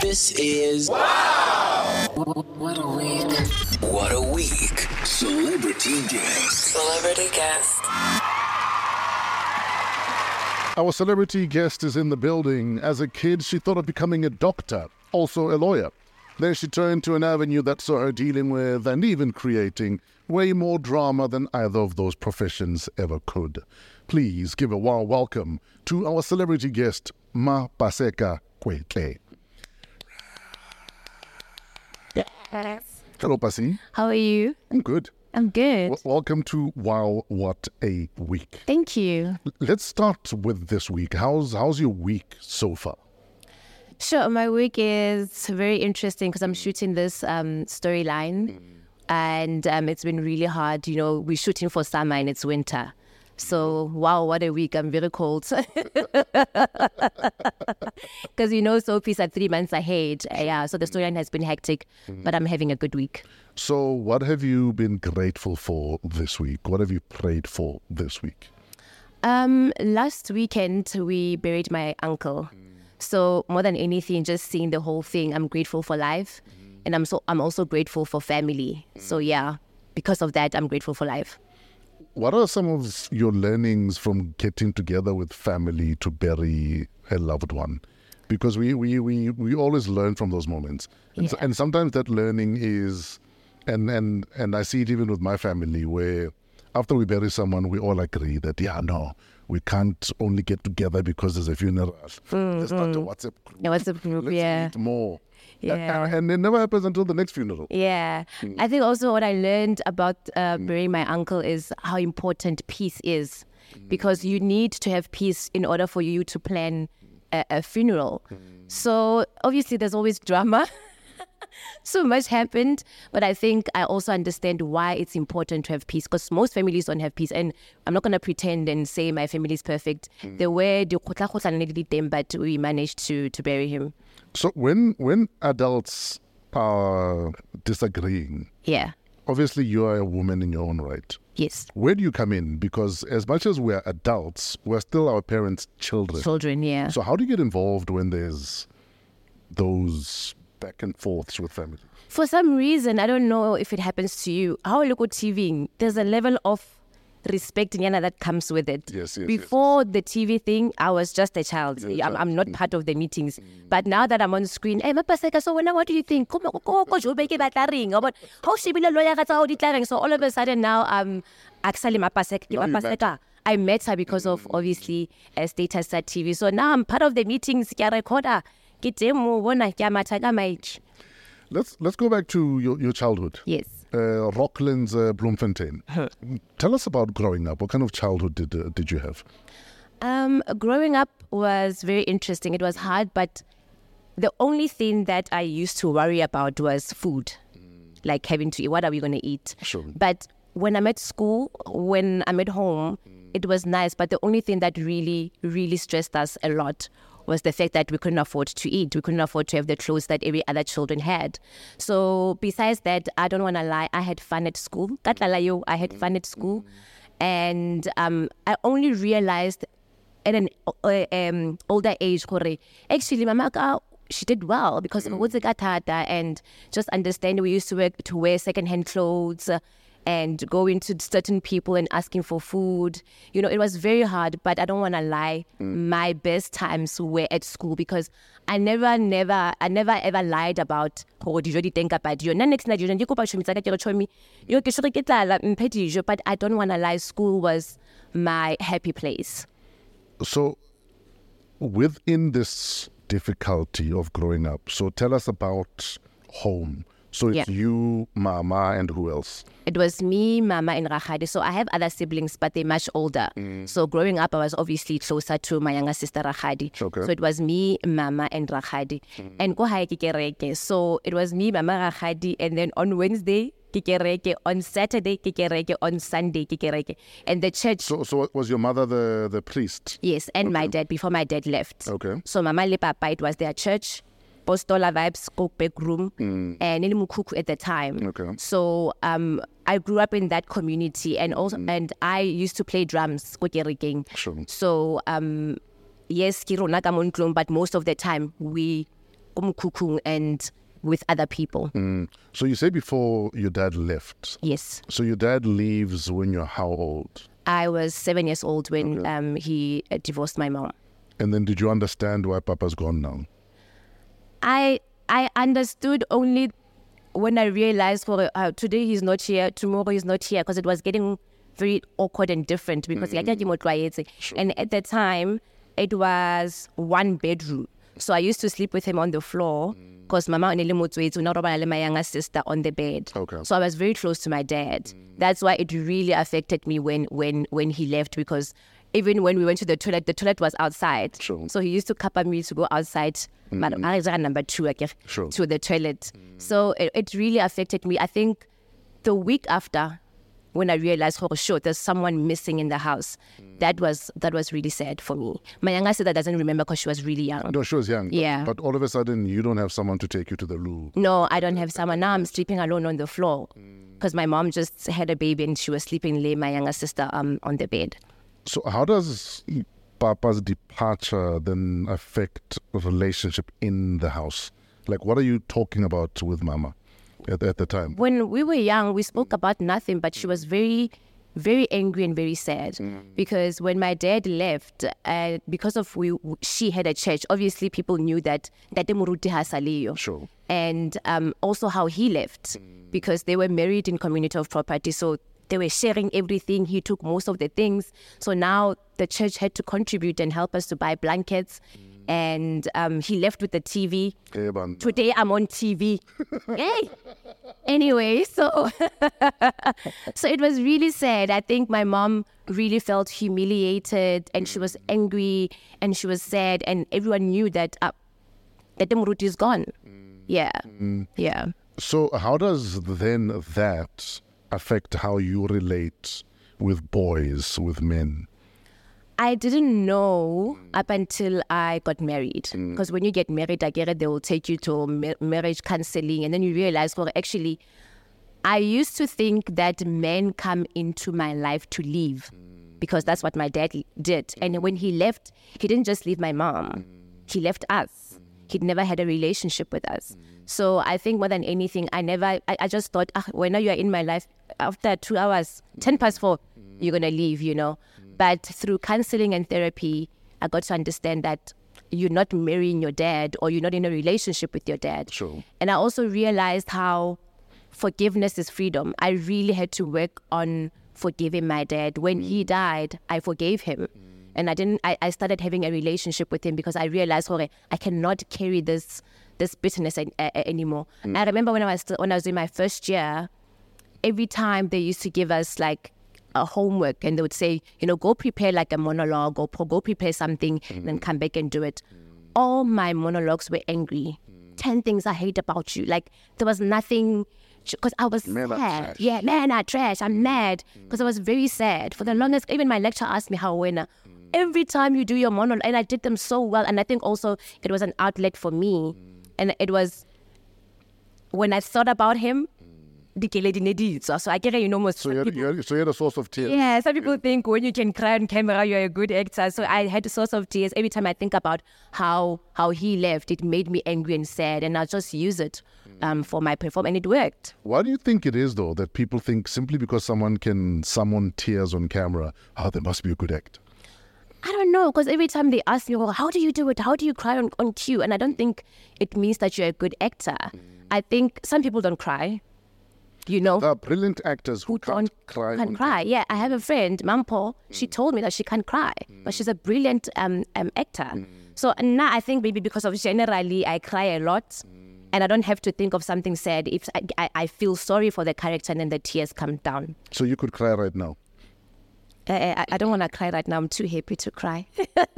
This is Wow! What a week. What a week. Celebrity guest. Celebrity guest. Our celebrity guest is in the building. As a kid, she thought of becoming a doctor, also a lawyer. Then she turned to an avenue that saw her dealing with and even creating way more drama than either of those professions ever could. Please give a warm welcome to our celebrity guest, Mapaseka Kwetle. Yes. Hello, Pasi. How are you? I'm good. I'm good. Welcome to Wow, What a Week. Thank you. Let's start with this week. How's your week so far? Sure, my week is very interesting because I'm shooting this storyline and it's been really hard. You know, we're shooting for summer and it's winter. So, wow, what a week. I'm very cold. Because, you know, soapies are 3 months ahead. Yeah, so the storyline has been hectic, but I'm having a good week. So what have you been grateful for this week? What have you prayed for this week? Last weekend, we buried my uncle. So more than anything, just seeing the whole thing, I'm grateful for life. And I'm also grateful for family. So, yeah, because of that, I'm grateful for life. What are some of your learnings from getting together with family to bury a loved one? Because we always learn from those moments. And, Yeah. and sometimes that learning is, and I see it even with my family, where after we bury someone, we all agree that, we can't only get together because there's a funeral. Let's start a WhatsApp group. Yeah, WhatsApp group, Let's yeah. meet more. Yeah. And it never happens until the next funeral. Yeah. I think also what I learned about burying my uncle is how important peace is. Because you need to have peace in order for you to plan a funeral. So obviously there's always drama. So much happened, but I think I also understand why it's important to have peace, because most families don't have peace, and I'm not going to pretend and say my family is perfect. There were but we managed to bury him. So when adults are disagreeing, Yeah. obviously you are a woman in your own right. Yes. Where do you come in? Because as much as we're adults, we're still our parents' children. Children, yeah. So how do you get involved when there's those back and forths with family? For some reason, I don't know if it happens to you. How I look at TV, there's a level of respect that comes with it. Yes. Before the TV thing, I was just a child. I'm not part of the meetings. But now that I'm on screen, hey, Mapaseka, so what do you think? So all of a sudden now, actually Mapaseka. I met her because of, obviously, Status at TV. So now I'm part of the meetings. Let's go back to your childhood. Yes. Rocklands, Bloemfontein. Tell us about growing up. What kind of childhood did you have? Growing up was very interesting. It was hard, but the only thing that I used to worry about was food, like having to eat. What are we going to eat? Sure. But when I'm at school, when I'm at home, it was nice. But the only thing that really, really stressed us a lot was the fact that we couldn't afford to eat. We couldn't afford to have the clothes that every other children had. So besides that, I don't want to lie, I had fun at school. I had fun at school. And I only realized at an older age, actually, Mama, she did well because and just understand we used to wear secondhand clothes and go into certain people and asking for food. You know, it was very hard, but I don't want to lie. My best times were at school because I never ever lied about but I don't want to lie. School was my happy place. So within this difficulty of growing up, so tell us about home. So it's you, Mama, and who else? It was me, Mama, and Rakhadi. So I have other siblings, but they're much older. So growing up, I was obviously closer to my younger sister, Rakhadi. Okay. So it was me, Mama, and Rakhadi. And so it was me, Mama, Rakhadi, and then on Wednesday, kikereke, on Saturday, kikereke, on Sunday, kikereke. And the church... So was your mother the priest? Yes, and my dad, before my dad left. Okay. So Mama Le Papa, it was their church. Postola Vibes, Kokbek Room, and Nilimukuku at the time. Okay. So I grew up in that community, and also and I used to play drums, Sure. So yes, Kirona Kamuntlum, but most of the time we kumkukung and with other people. So you say before your dad left. Yes. So your dad leaves when you're how old? I was 7 years old when he divorced my mom. And then did you understand why Papa's gone now? I understood only when I realized today he's not here, tomorrow he's not here, because it was getting very awkward and different because and at the time it was one bedroom. So I used to sleep with him on the floor because Mama and my younger sister on the bed. Okay. So I was very close to my dad. That's why it really affected me when he left, because even when we went to the toilet was outside. Sure. So he used to cover me to go outside, number 2, Sure. to the toilet. So it really affected me. I think the week after, when I realized, oh, sure, there's someone missing in the house, that was really sad for me. My younger sister doesn't remember because she was really young. No, she was young. Yeah. But all of a sudden, you don't have someone to take you to the loo. No, I don't have someone. Now I'm sleeping alone on the floor because my mom just had a baby and she was sleeping lay my younger sister on the bed. So how does Papa's departure then affect the relationship in the house? Like, what are you talking about with Mama at the time? When we were young, we spoke about nothing, but she was very, very angry and very sad because when my dad left, because of she had a church, obviously people knew that Muruti Hasaliyo. Sure. And also how he left because they were married in community of property. So they were sharing everything. He took most of the things. So now the church had to contribute and help us to buy blankets. And he left with the TV. Today I'm on TV. Hey. Anyway, so so it was really sad. I think my mom really felt humiliated and she was angry and she was sad and everyone knew that Muruti is gone. Yeah. Yeah. So how does then that affect how you relate with boys, with men? I didn't know up until I got married. Because when you get married, I get it, they will take you to marriage counseling. And then you realize, well, actually, I used to think that men come into my life to leave. Because that's what my dad did. And when he left, he didn't just leave my mom. He left us. He'd never had a relationship with us. So I think more than anything, I just thought, when you're in my life, after 2 hours, 4:10, you're going to leave, you know. But through counseling and therapy, I got to understand that you're not marrying your dad or you're not in a relationship with your dad. Sure. And I also realized how forgiveness is freedom. I really had to work on forgiving my dad. When he died, I forgave him. And I started having a relationship with him because I realized, I cannot carry this bitterness anymore. I remember when I was in my first year, every time they used to give us like a homework and they would say, go prepare like a monologue or go prepare something and then come back and do it. All my monologues were angry. 10 things I hate about you. Like there was nothing, because I was sad. Yeah, man, I trash. I'm mad because I was very sad. For the longest, even my lecturer asked me how every time you do your monologue, and I did them so well. And I think also it was an outlet for me. And it was, when I thought about him, so I get most. So you had a source of tears. Yeah, some people think when you can cry on camera, you're a good actor. So I had a source of tears every time I think about how he left. It made me angry and sad, and I just use it for my performance, and it worked. Why do you think it is though that people think simply because someone can summon tears on camera, they must be a good actor? I don't know, because every time they ask me, well, how do you do it? How do you cry on cue? And I don't think it means that you're a good actor. I think some people don't cry. There are brilliant actors who can't cry. Yeah, I have a friend, Mampo. She told me that she can't cry, but she's a brilliant actor. So now I think maybe because of generally I cry a lot, and I don't have to think of something sad. If I feel sorry for the character, and then the tears come down. So you could cry right now. I don't want to cry right now. I'm too happy to cry.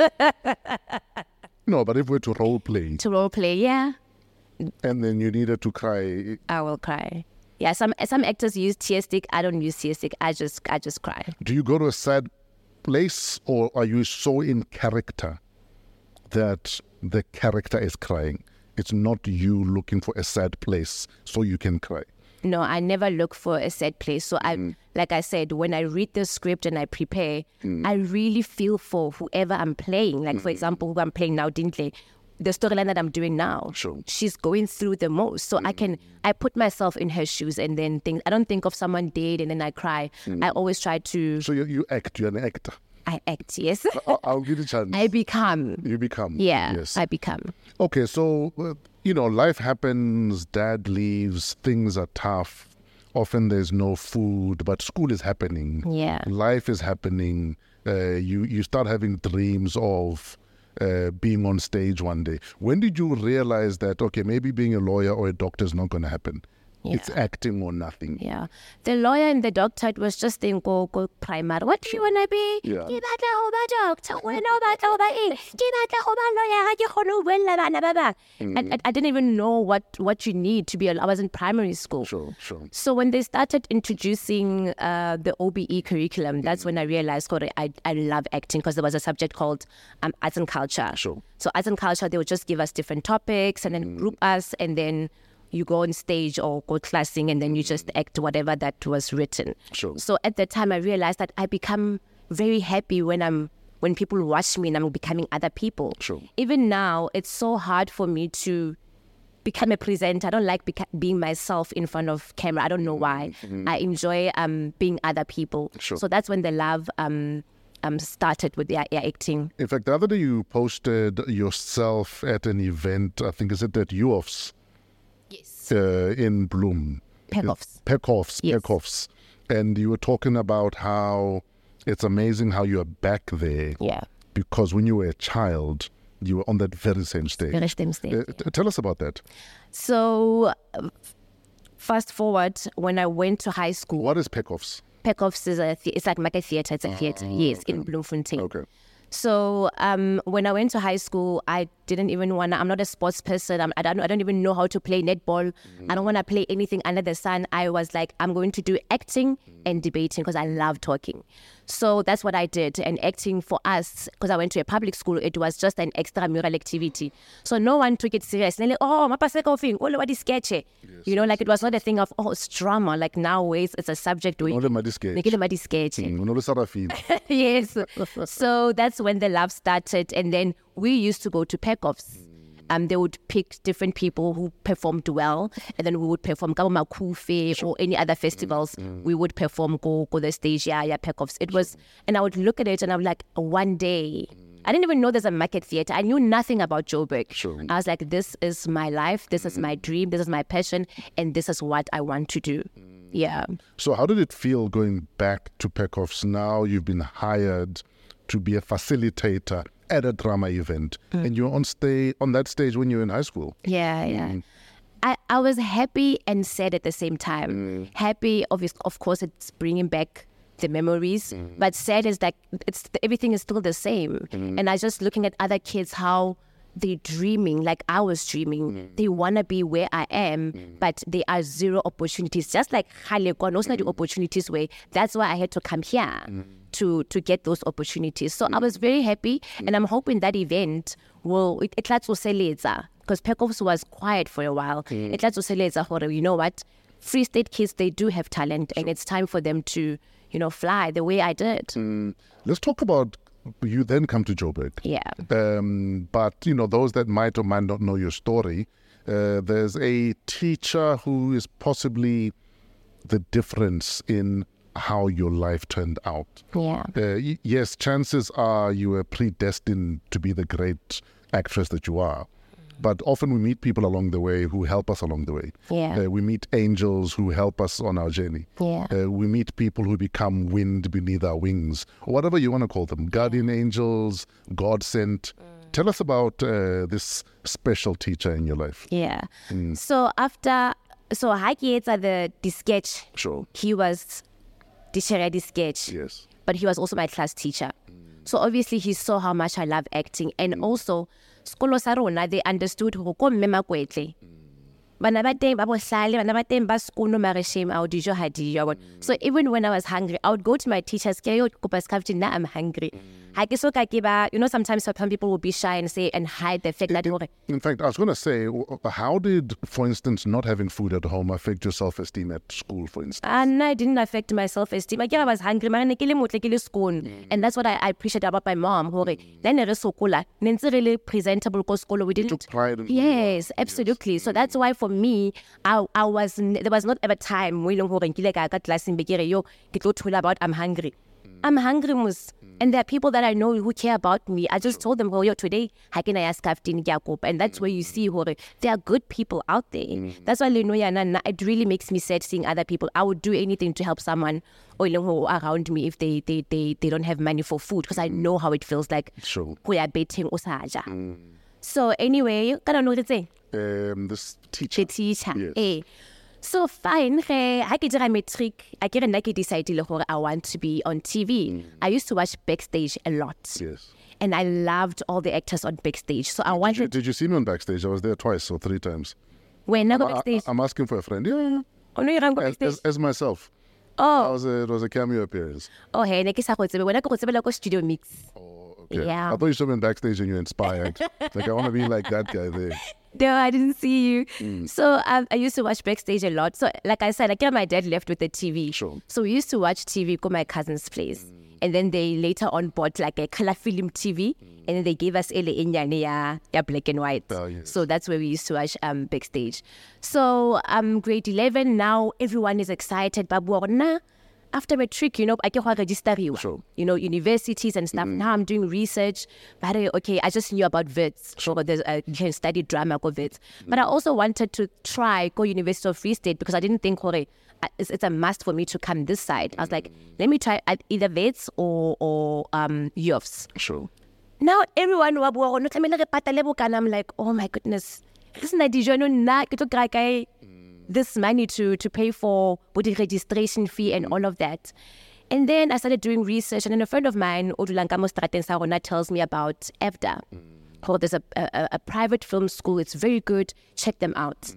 No, but if we're to role play. To role play, yeah. And then you needed to cry. I will cry. Yeah, some actors use tear stick. I don't use tear stick. I just cry. Do you go to a sad place, or are you so in character that the character is crying? It's not you looking for a sad place so you can cry. No, I never look for a sad place. So like I said, when I read the script and I prepare, I really feel for whoever I'm playing. Like for example, who I'm playing now, Dintle. the storyline that I'm doing now. Sure. She's going through the most. So I put myself in her shoes and then think, I don't think of someone dead and then I cry. I always try to, So you act, you're an actor. I act, yes. I'll give you a chance. I become. You become. Yeah, Yes. I become. Okay, so, life happens, dad leaves, things are tough. Often there's no food, but school is happening. Yeah. Life is happening. You start having dreams of being on stage one day. When did you realize that, okay, maybe being a lawyer or a doctor is not going to happen? Yeah. It's acting or nothing. Yeah. The lawyer and the doctor, it was just in go primary. What do you want to be? Yeah. Ke batla ho ba doctor. Wena o batla ho ba eng? Ke batla ho ba lawyer. Ha ke kgone ho buella bana ba bang. I didn't even know what you need to be I was in primary school. Sure. So when they started introducing the OBE curriculum, that's when I realized I love acting, because there was a subject called arts and culture. Sure. So arts and culture, they would just give us different topics and then group us, and then you go on stage or go classing, and then you just act whatever that was written. Sure. So at that time, I realized that I become very happy when people watch me and I'm becoming other people. Sure. Even now, it's so hard for me to become a presenter. I don't like being myself in front of camera. I don't know why. I enjoy being other people. Sure. So that's when the love started with the acting. In fact, the other day you posted yourself at an event, I think, is it at UOF's? Yes. In Bloom. Pekhoffs. Yes. Pekhoffs. And you were talking about how it's amazing how you are back there. Yeah. Because when you were a child, you were on that very same stage. Very same stage. Tell us about that. So, fast forward, when I went to high school. What is Pekhoffs? Pekhoffs is it's like Maka Theatre. It's a theatre, yes, okay. in Bloemfontein. Okay. So when I went to high school, I didn't even want to, I'm not a sports person. I don't even know how to play netball. I don't want to play anything under the sun. I was like, I'm going to do acting and debating because I love talking. So that's what I did. And acting for us, because I went to a public school, it was just an extramural activity. So no one took it seriously. Like, oh, what is sketch? You know, like it was not a thing of, oh, it's drama. Like nowadays it's a subject. Yes. So that's when the love started. And then we used to go to Pekhoffs. They would pick different people who performed well, and then we would perform Kama Kufe or any other festivals. We would perform go the stage, Pekhoffs. It was, and I would look at it and I'm like, one day, I didn't even know there's a market theatre. I knew nothing about Joburg. Sure. I was like, this is my life, this is my dream, this is my passion, and this is what I want to do. Yeah. So how did it feel going back to Pekhoffs? Now you've been hired to be a facilitator at a drama event, and you're on that stage when you're in high school. Yeah. I was happy and sad at the same time. Happy, of course, it's bringing back the memories, but sad is that everything is still the same. And I was just looking at other kids, how they're dreaming like I was dreaming. They want to be where I am, but there are zero opportunities. Just like Halekwa, those are the opportunities where that's why I had to come here to get those opportunities. So I was very happy, and I'm hoping that event will, because Pekhoffs was quiet for a while. You know what? Free State kids, they do have talent, and it's time for them to, fly the way I did. Let's talk about, you then come to Joburg. Yeah. But, those that might or might not know your story, there's a teacher who is possibly the difference in how your life turned out. Yeah. Yes, chances are you were predestined to be the great actress that you are. But often we meet people along the way who help us along the way. Yeah. We meet angels who help us on our journey. Yeah. We meet people who become wind beneath our wings, or whatever you want to call them, guardian angels, God sent. Tell us about this special teacher in your life. Yeah. So Hakieta, the sketch, Sure. he was teacher the sketch. Yes. But he was also my class teacher. So obviously he saw how much I love acting, and also skolo sa rona, they understood ho ko mme Makwetle. bana ba teng ba bohlale, bana ba teng ba skono mare shame ao dijo ha dijo. So even when I was hungry, I would go to my teachers, ke yo kopa skafti na I'm hungry. Ha ke so ka ke ba, sometimes some people will be shy and say and hide the fact that in fact, I was going to say, how did, for instance, not having food at home affect your self-esteem at school, for instance? And I didn't affect my self-esteem. I was hungry, mara ne ke le motle ke le skoon. And that's what I appreciate about my mom. Then re sokola, ne ntse re le presentable ko skolo. We didn't. Took pride in Yes, absolutely. Yes. So that's why for me, there was not ever time when nkile ka class in bekere yo ke tlo thola about I'm hungry. I'm hungry, mus. And there are people that I know who care about me. I just told them, yo, today, and that's where you see there are good people out there. That's why it really makes me sad seeing other people. I would do anything to help someone around me if they don't have money for food, because I know how it feels like. Sure. So anyway, I don't know what to say. This teacher. The teacher. Yes. So fine, I decided I want to be on TV. I used to watch Backstage a lot. Yes. And I loved all the actors on Backstage. So I wanted... Did you see me on Backstage? I was there twice or 3 times. When I go Backstage? I'm asking for a friend. Yeah. Oh, no, you don't go Backstage? As myself. Oh. It was a cameo appearance. Oh, hey, when I go Studio Mix. Oh, okay. Yeah. I thought you saw me on Backstage and you're inspired. Like, I want to be like that guy there. No, I didn't see you. So I used to watch Backstage a lot. So like I said, my dad left with the TV. Sure. So we used to watch TV at my cousin's place. And then they later on bought like a color film TV. And then they gave us ya black and white. Oh, yes. So that's where we used to watch Backstage. So grade 11, now everyone is excited. Babu, after matric, I can register you. Sure. Universities and stuff. Now I'm doing research. But okay, I just knew about VITS. So you can study drama go VITS. But I also wanted to try go University of Free State, because I didn't think it's a must for me to come this side. I was like, let me try either VITS or UFS. Sure. Now everyone I'm like, oh my goodness. This money to pay for the registration fee and all of that. And then I started doing research, and then a friend of mine, Odulankamo Straten Sarona, tells me about EFDA. There's a private film school. It's very good. Check them out.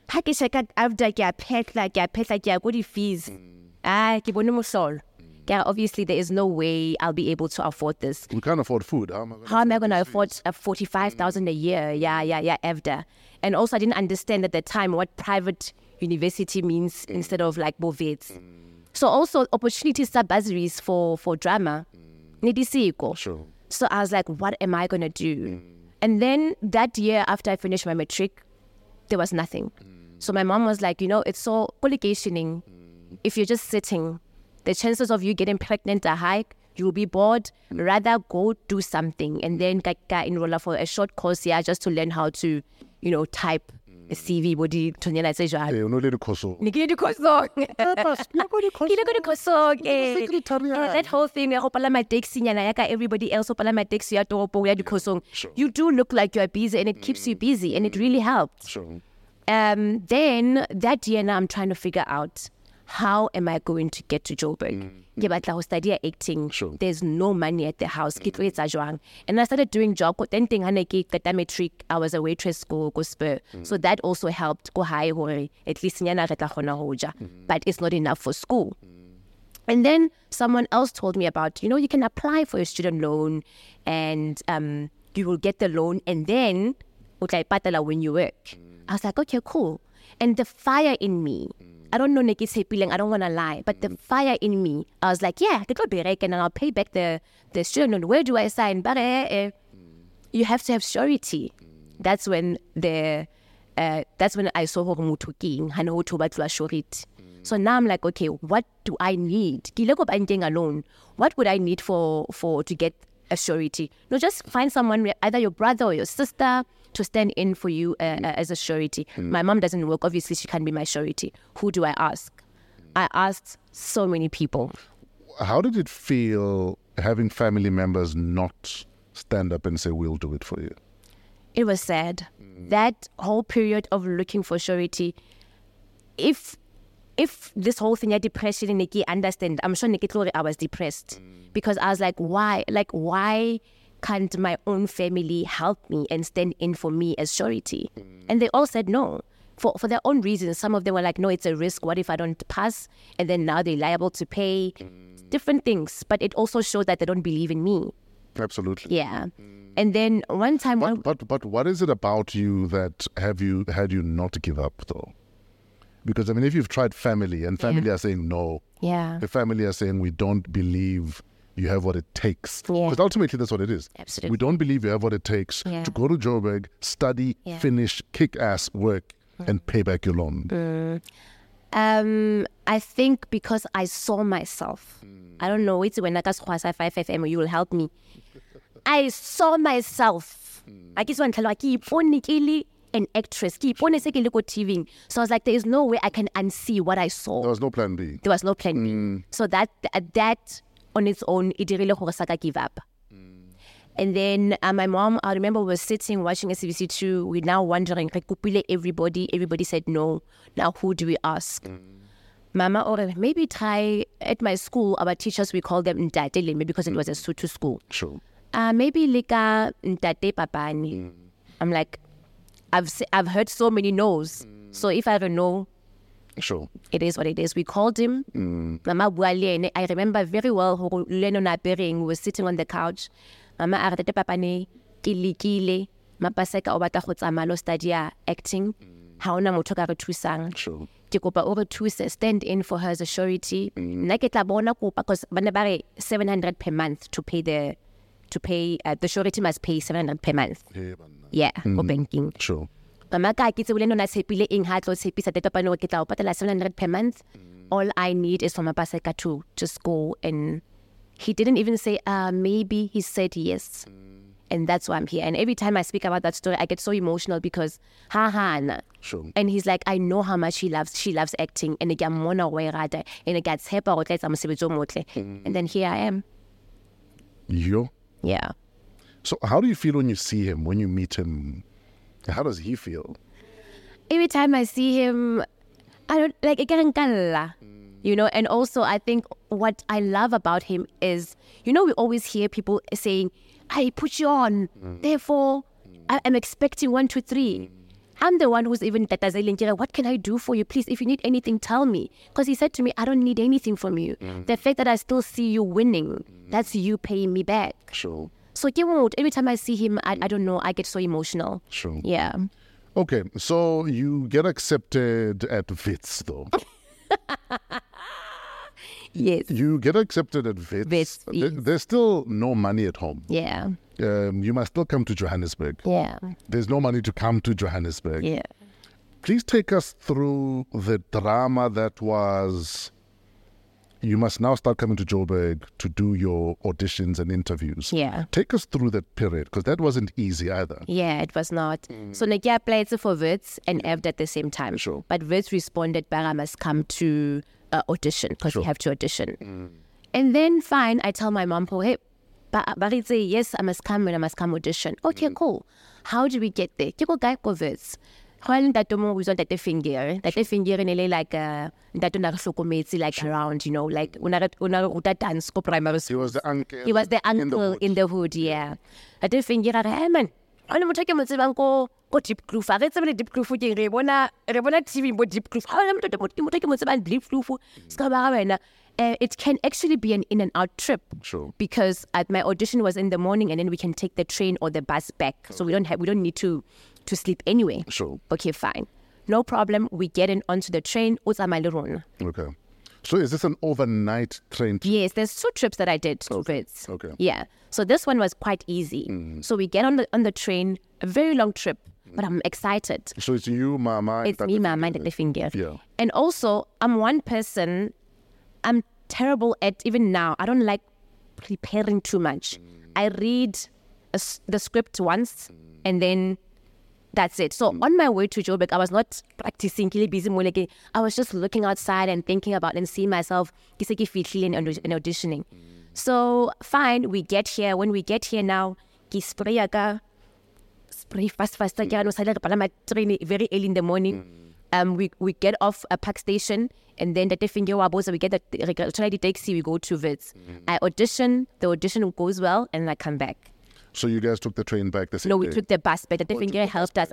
Fees. Obviously, there is no way I'll be able to afford this. We can't afford food. How am I going to afford 45,000 a year? Yeah, EFDA. And also, I didn't understand at the time what private university means instead of like Bovets. So also, opportunities are bursaries for drama. Sure. So I was like, what am I going to do? And then that year, after I finished my matric, there was nothing. So my mom was like, it's so collocationing. If you're just sitting, the chances of you getting pregnant are high. You'll be bored. Rather go do something and then enroll for a short course here just to learn how to, type a CV. Body that whole thing. Everybody else you do look like you're busy, and it keeps you busy, and it really helped. Sure. Then that year now I'm trying to figure out, how am I going to get to Joburg? I study acting. Sure. There's no money at the house. And I started doing job. Then metric, I was a waitress go Spur. So that also helped go high at least but it's not enough for school. And then someone else told me about, you can apply for a student loan and you will get the loan and then when you work. I was like, okay, cool. And the fire in me, I don't know, I don't want to lie, but the fire in me, I was like, yeah, it will be right, and I'll pay back the student loan. Where do I sign? But you have to have surety. That's when I saw surety. So now I'm like, okay, what do I need? Alone. What would I need for to get a surety? No, just find someone, either your brother or your sister, to stand in for you as a surety. My mom doesn't work. Obviously, she can't be my surety. Who do I ask? I asked so many people. How did it feel having family members not stand up and say, we'll do it for you? It was sad. That whole period of looking for surety, if this whole thing had depression, Nikki understand, I'm sure Nikki thought I was depressed. Because I was like, why? Like, why can't my own family help me and stand in for me as surety? And they all said no. for their own reasons. Some of them were like, no, it's a risk. What if I don't pass? And then now they're liable to pay. Different things. But it also showed that they don't believe in me. Absolutely. Yeah. And then one time... But what is it about you that had you not give up, though? Because, I mean, if you've tried family and family are saying no. Yeah. The family are saying we don't believe you have what it takes. Yeah. Because ultimately that's what it is. Absolutely. We don't believe you have what it takes to go to Joburg, study, finish, kick-ass work, and pay back your loan. I think because I saw myself. I don't know. It's when I got 5 FM, you will help me. I saw myself. I guess when I keep an actress, keep on TV. So I was like, there is no way I can unsee what I saw. There was no plan B. There was no plan B. So that on its own, it really give up. And then my mom, I remember, was sitting watching SABC2. We're now wondering, everybody said no. Now who do we ask? Mama, or maybe try at my school, our teachers, we call them Ntate, maybe because it was a Sotho school. Sure. Maybe Lika Ntate Papani. I'm like, I've heard so many no's. So if I don't know, sure, it is what it is. We called him. Mama Bualene. I remember very well who Leno Napering was sitting on the couch. Mama Arate Papane, Kilikile, Mapaseka Obata Hotsamalo Stadia acting. Haona Motoka Tusang. Sure. Kikopa over two stand in for her as a surety. Naketa bona kopa because banabare 700 per month to pay the surety must pay 700 per month. Yeah, for banking. Sure. Mama ka kitse uleno na tshepile eng ha tlo tshepisa teta pano ke tla o patala 700 per month. All I need is for Mapaseka to just go, and he didn't even say maybe, he said yes. And that's why I'm here. And every time I speak about that story, I get so emotional because sure. And he's like, I know how much she loves acting, and and then here I am. You? Yeah. So how do you feel when you see him, when you meet him? How does he feel? Every time I see him, I don't like and also I think what I love about him is, we always hear people saying, I put you on, therefore I'm expecting 1, 2, 3. I'm the one who's even tatazeli, what can I do for you? Please, if you need anything, tell me. Because he said to me, I don't need anything from you. The fact that I still see you winning, that's you paying me back. Sure. So every time I see him, I don't know, I get so emotional. Sure. Yeah. Okay, so you get accepted at WITS, though. Yes. You get accepted at WITS. Yes. There's still no money at home. Yeah. You must still come to Johannesburg. Yeah. There's no money to come to Johannesburg. Yeah. Please take us through the drama that was... You must now start coming to Joburg to do your auditions and interviews. Yeah. Take us through that period, because that wasn't easy either. Yeah, it was not. So I applied for WITS and EVD at the same time. Sure. But WITS responded, Bara must come to audition, because we have to audition. And then fine, I tell my mom, hey, Baritze, yes, I must come and I must come audition. Okay, cool. How do we get there? Go guy go WITS. When that mo was on that finger in like that like around, like una dance ko primary school. He was the uncle. He was the uncle in the hood, yeah. At the finger, hey man, I don't take him to go deep kloof. I read some deep kloof again. Rebona TV bo deep kloof. How am I take him to deep kloof? It can actually be an in and out trip. Sure. Because my audition was in the morning, and then we can take the train or the bus back. Okay. So we don't need to sleep anyway. Sure. Okay, fine. No problem. We get in onto the train. Okay. So is this an overnight train trip? Yes, there's 2 trips that I did to WITS. Okay. Yeah. So this one was quite easy. So we get on the train, a very long trip, but I'm excited. So it's you, Mama. It's me, Mama, and the finger. Yeah. And also, I'm one person, I'm terrible at, even now, I don't like preparing too much. I read the script once, and then that's it. So on my way to Joburg, I was not practicing, busy. I was just looking outside and thinking about and seeing myself and auditioning. So fine, we get here. When we get here now, spray fast, very early in the morning. We get off a park station, and then the finger wabos, we get the taxi, we go to WITS. I audition, the audition goes well, and I come back. So you guys took the train back the same No, we day? took the bus, but the Defingere helped us.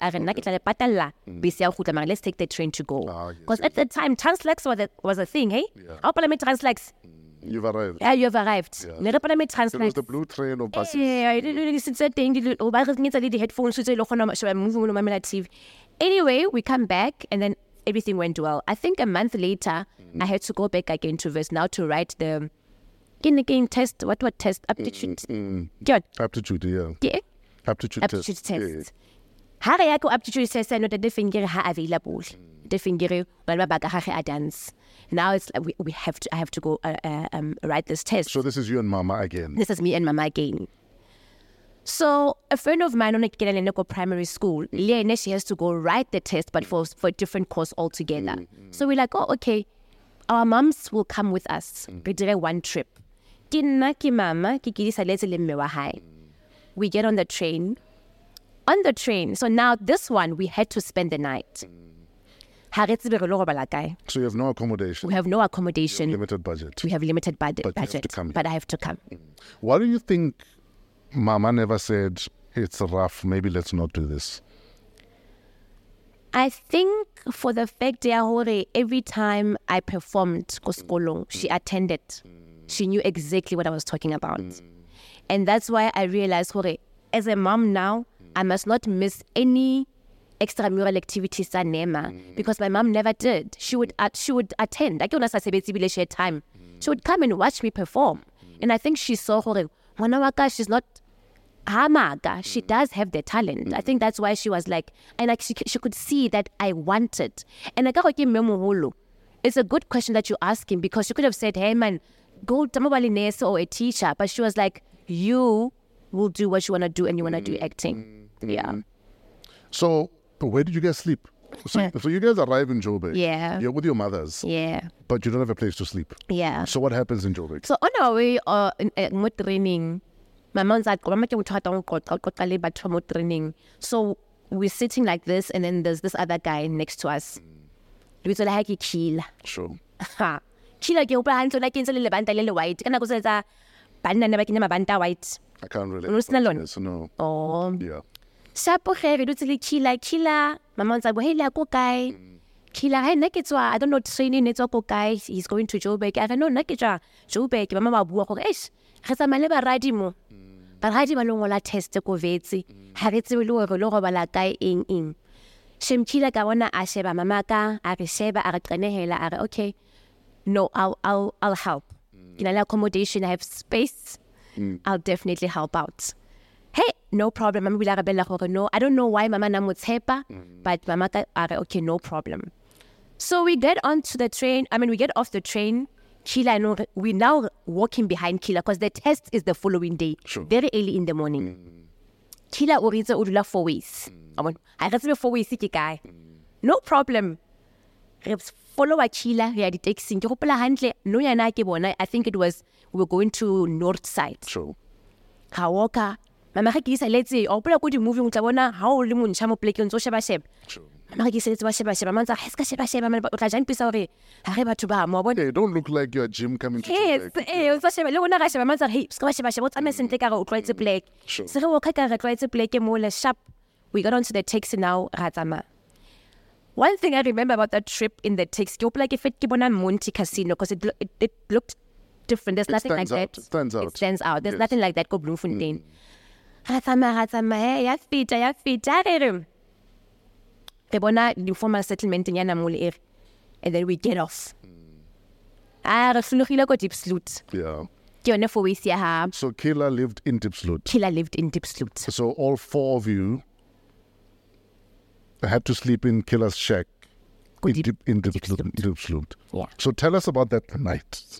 Let's take the train to go. Yes, Because at the time, Translax was a thing, hey? How Parliament Translax? You've arrived. Yeah, you have arrived. Yeah. Parliament It was Translax. the blue train of buses. Anyway, we come back and then everything went well. I think a month later, I had to go back again to West now to write the test. What test? Aptitude. Good. Aptitude, yeah. Yeah. Aptitude Aptitude test. test. Ha re ya ko aptitude test I know that the finger ha available. The finger when ba ga ha dance. Now it's like I have to go write this test. So this is you and Mama again. This is me and Mama again. So a friend of mine on a primary school, Lene, she has to go write the test, but for a different course altogether. So we're like, oh, okay, our moms will come with us. We did one trip. We get on the train. On the train, so now this one, we had to spend the night. So you have no accommodation. We have no accommodation. Limited budget. We have limited budget, But you have to come here. but I have to come. Why do you think Mama never said, it's rough, maybe let's not do this? I think for the fact that every time I performed Koskolong, she attended. She knew exactly what I was talking about. And that's why I realized, as a mom now, I must not miss any extramural activities at Nema because my mom never did. She would attend. She had time. She would come and watch me perform. And I think she saw she's not Hamaga. She does have the talent. I think that's why she was like, and like she could see that I wanted. And it's a good question that you ask him because she could have said, hey man, go Tamabali nurse or a teacher. But she was like, you will do what you want to do and you want to do acting. Yeah. So where did you guys sleep? So you guys arrive in Joburg. Yeah. You're with your mothers. Yeah. But you don't have a place to sleep. Yeah. So what happens in Joburg? So on our way in training, my mom's like, training. So we're sitting like this and then there's this other guy next to us. Sure. Kila ke upa hantle la ke ntse le lebanta le white kana go setsa banna ne ba kenya mabanta white. I can't relate. No, it's not alone. Yes, no. Oh. Yeah. Shapo ge re dutse le kila mama ntse bo hele ko kae kila he nna ke tswa I don't know training etswa ko kae he's going to Joburg I no nna ke tswa Joburg mama ba bua gore eish re tsamale ba radi mo ba radi ba longola test ko vetsi ha re tsebe le gore lo go bala kae eng shemkila ka bona a sheba mama ka a re sheba a re qenehela a re okay no I'll help you know accommodation I have space I'll definitely help out. Hey, no problem. Mama will no, I don't know why Mama na mutsepa, but Mama are okay, no problem. So we get onto the train. We get off the train. Kila, we now walking behind Kila because the test is the following day, very early in the morning. Kila uriza udula 4 ways. I got 4 ways guy. No problem. Follow a Kila. We had taxi. No yana ke bona. I think it was we were going to north side. Sure. Kawoka. Mama ga ke isa letse o pula go di movie o tla bona ha o le montsha mo plekeng tso sheba sheba. Mama ga ke isa letse ba sheba mama tsa ska sheba mama o tla jang pisa hore ha re batho ba mo bona. Hey, don't look like you're gym coming to Yes, o tsa sheba le bona ga sheba mama tsa hey ska sheba o tsame sentle ka re o tlwaetse plek. Se re o ka re tlwaetse plek mo le sharp. We got onto the taxi now ratsama. One thing I remember about that trip in the taxi, ke opela ke fit ke bona Monte Casino because it looked different. There's nothing like that. It stands out. It stands out. There's nothing like that go Bloemfontein. Ratsama, ya fita re bona informal settlement ya Namole and then we get off. Re flogile ko Diepsloot. Yeah. Ke yone for wees ya ha. So Kila lived in Diepsloot. Kila lived in Diepsloot. So all 4 of you had to sleep in Kila's shack in Diepsloot. Yeah. So tell us about that night.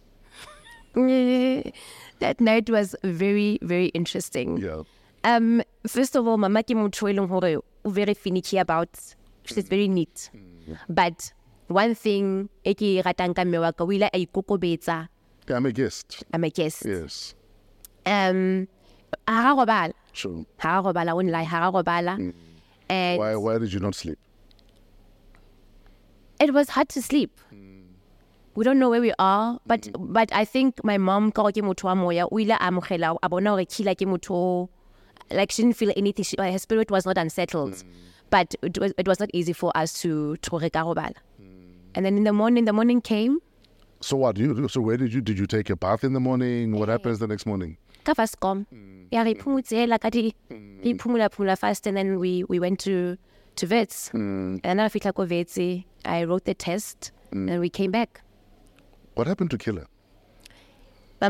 That night was very, very interesting. Yeah. First of all, Mama ke motho e leng hore o very finicky about. She's very neat. But one thing e ke ratang ka mme wa ka o ile a ikokobetsa. I'm a guest. I'm a guest. Yes. Ha robala. Sure. Ha robala won't lie. Ha robala. And Why did you not sleep? it was hard to sleep. We don't know where we are, but I think my mom ka ke motho wa moya o ile a mogela a bona hore Kila ke motho like she didn't feel anything. Her spirit was not unsettled. But it was not easy for us to rekarobala. And then in the morning came. So what? So where did you take a bath in the morning? What happens the next morning? Ka fast kom. Yeah, re phumula fast, and then we went to Wits. And then I fitla ko Wits, I wrote the test, and we came back. What happened to Killer? We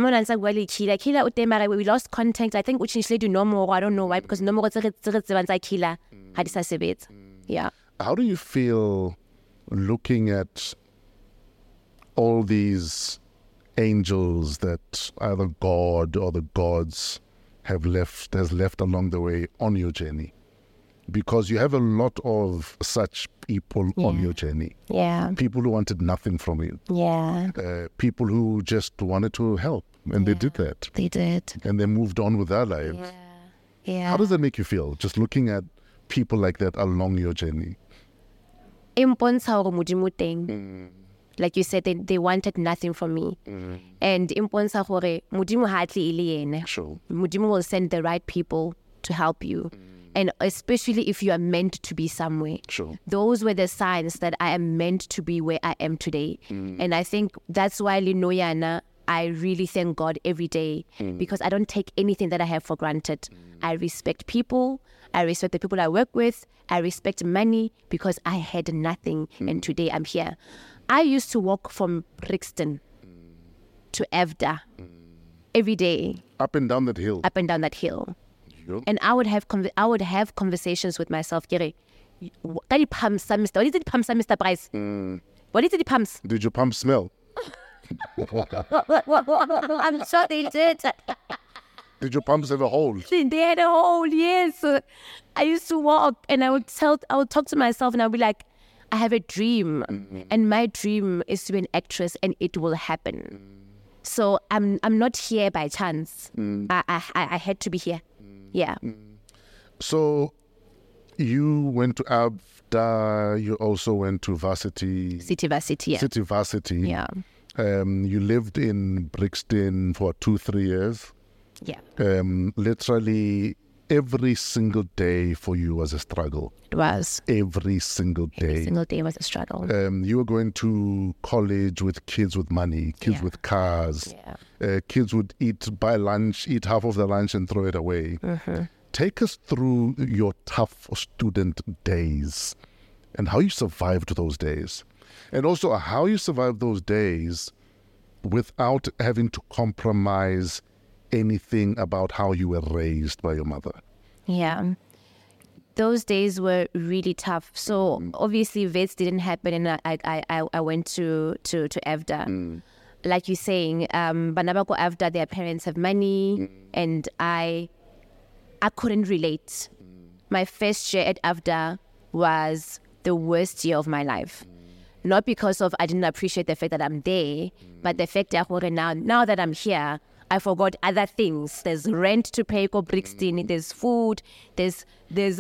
lost contact. I think we changed to Nomoro. I don't know why, because Nomoro Killer had this. Yeah. How do you feel looking at all these angels that either God or the gods has left along the way on your journey? Because you have a lot of such people on your journey. Yeah. People who wanted nothing from you. Yeah. People who just wanted to help. And they did that. They did. And they moved on with their lives. Yeah. How does that make you feel, just looking at people like that along your journey? Like you said, they wanted nothing from me. And imponsa hore Mudimu hatli iliene. Sure. Mudimu will send the right people to help you. And especially if you are meant to be somewhere. Sure. Those were the signs that I am meant to be where I am today. And I think that's why Linoyana, I really thank God every day, because I don't take anything that I have for granted. I respect people. I respect the people I work with. I respect money because I had nothing. And today I'm here. I used to walk from Brixton to Avda every day. Up and down that hill. Up and down that hill. Yep. And I would have conversations with myself. What is the pumps, Mr. Price? What is the pumps? Did your pump smell? I'm sure they did. Did your pumps have a hole? They had a hole, yes. I used to walk and I would talk to myself and I would be like, I have a dream. And my dream is to be an actress and it will happen. So I'm not here by chance. I had to be here. Yeah. So you went to Avda, you also went to Varsity. City Varsity, yeah. City Varsity. Yeah. You lived in Brixton for 2-3 years. Yeah. Literally every single day for you was a struggle. It was. Every single day. Every single day was a struggle. You were going to college with kids with money, kids with cars. Yeah. Kids would eat half of the lunch and throw it away. Take us through your tough student days and how you survived those days. And also how you survived those days without having to compromise anything about how you were raised by your mother. Yeah. Those days were really tough. So obviously Vets didn't happen and I went to Avda. Like you're saying, Banabako Avda, their parents have money and I couldn't relate. My first year at Avda was the worst year of my life. Not because of I didn't appreciate the fact that I'm there, but the fact that now that I'm here, I forgot other things. There's rent to pay, go Brixton. There's food. There's data.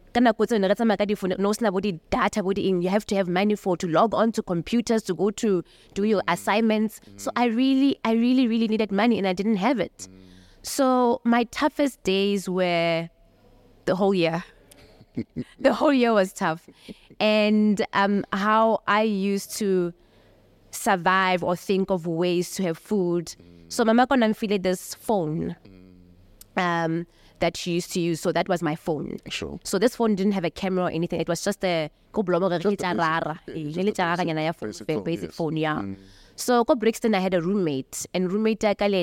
You have to have money to log on to computers to go to do your assignments. So I really needed money, and I didn't have it. So my toughest days were the whole year. The whole year was tough, and how I used to survive or think of ways to have food. So Mama couldn't feel this phone that she used to use. So that was my phone. Sure. So this phone didn't have a camera or anything. It was just a basic phone, yeah. So go Brixton, I had a roommate. And roommate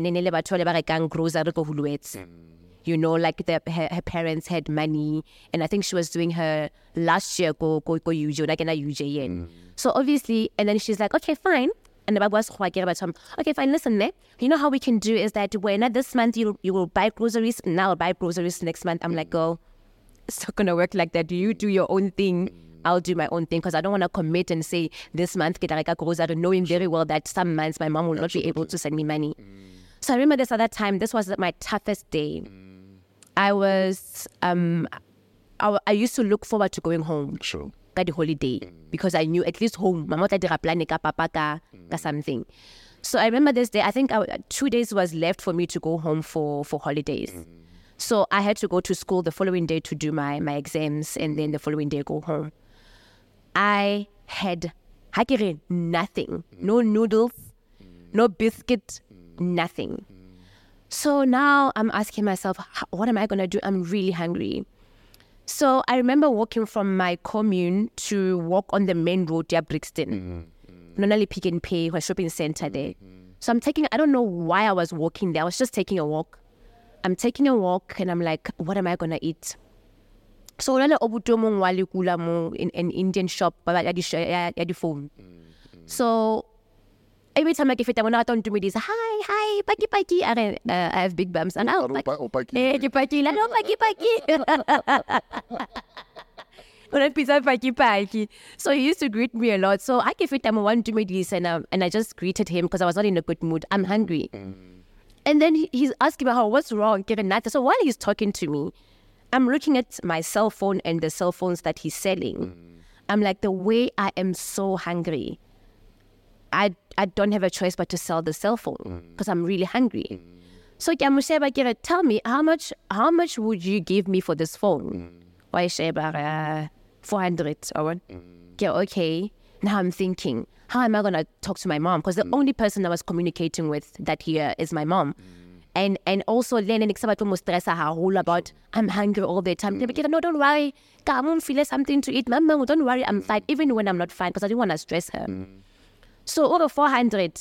grocery. You know, like her parents had money. And I think she was doing her last year go UJ. So obviously, and then she's like, okay, fine. And the Baba was okay, fine, listen, you know how we can do is that when this month you will buy groceries, now I'll buy groceries next month. I'm like, girl, it's not going to work like that. You do your own thing, I'll do my own thing, because I don't want to commit and say this month, grocery, knowing very well that some months my mom will not be able to send me money. So I remember this at that time, this was my toughest day. I was, I used to look forward to going home. Sure. The holiday, because I knew at least home mama tla plan ka papa ka something. So I remember this day, I think 2 days was left for me to go home for holidays. So I had to go to school the following day to do my exams, and then the following day go home. I had nothing. No noodles, no biscuit, nothing. So now I'm asking myself, what am I going to do? I'm really hungry. So I remember walking from my commune to walk on the main road to Brixton. Normally Pick n Pay, a shopping center there. So I don't know why I was walking there. I was just taking a walk. I'm taking a walk and I'm like, what am I going to eat? So in an Indian shop, at the phone. So every time I give it, I don't do me this, hi, paki. I have big bums. And I'll paki. So he used to greet me a lot. So I gave it, I want to do me this, and I just greeted him because I was not in a good mood. I'm hungry. And then he's asking me, what's wrong? So while he's talking to me, I'm looking at my cell phone and the cell phones that he's selling. I'm like, the way I am so hungry, I don't have a choice but to sell the cell phone because I'm really hungry. So Sheba, tell me, how much would you give me for this phone? Why Sheba, 400. Okay. Now I'm thinking, how am I going to talk to my mom? Because the only person I was communicating with that year is my mom. And also, about I'm hungry all the time. No, don't worry. Come on, feel something to eat. Mama, don't worry, I'm fine. Even when I'm not fine, because I didn't want to stress her. So over 400.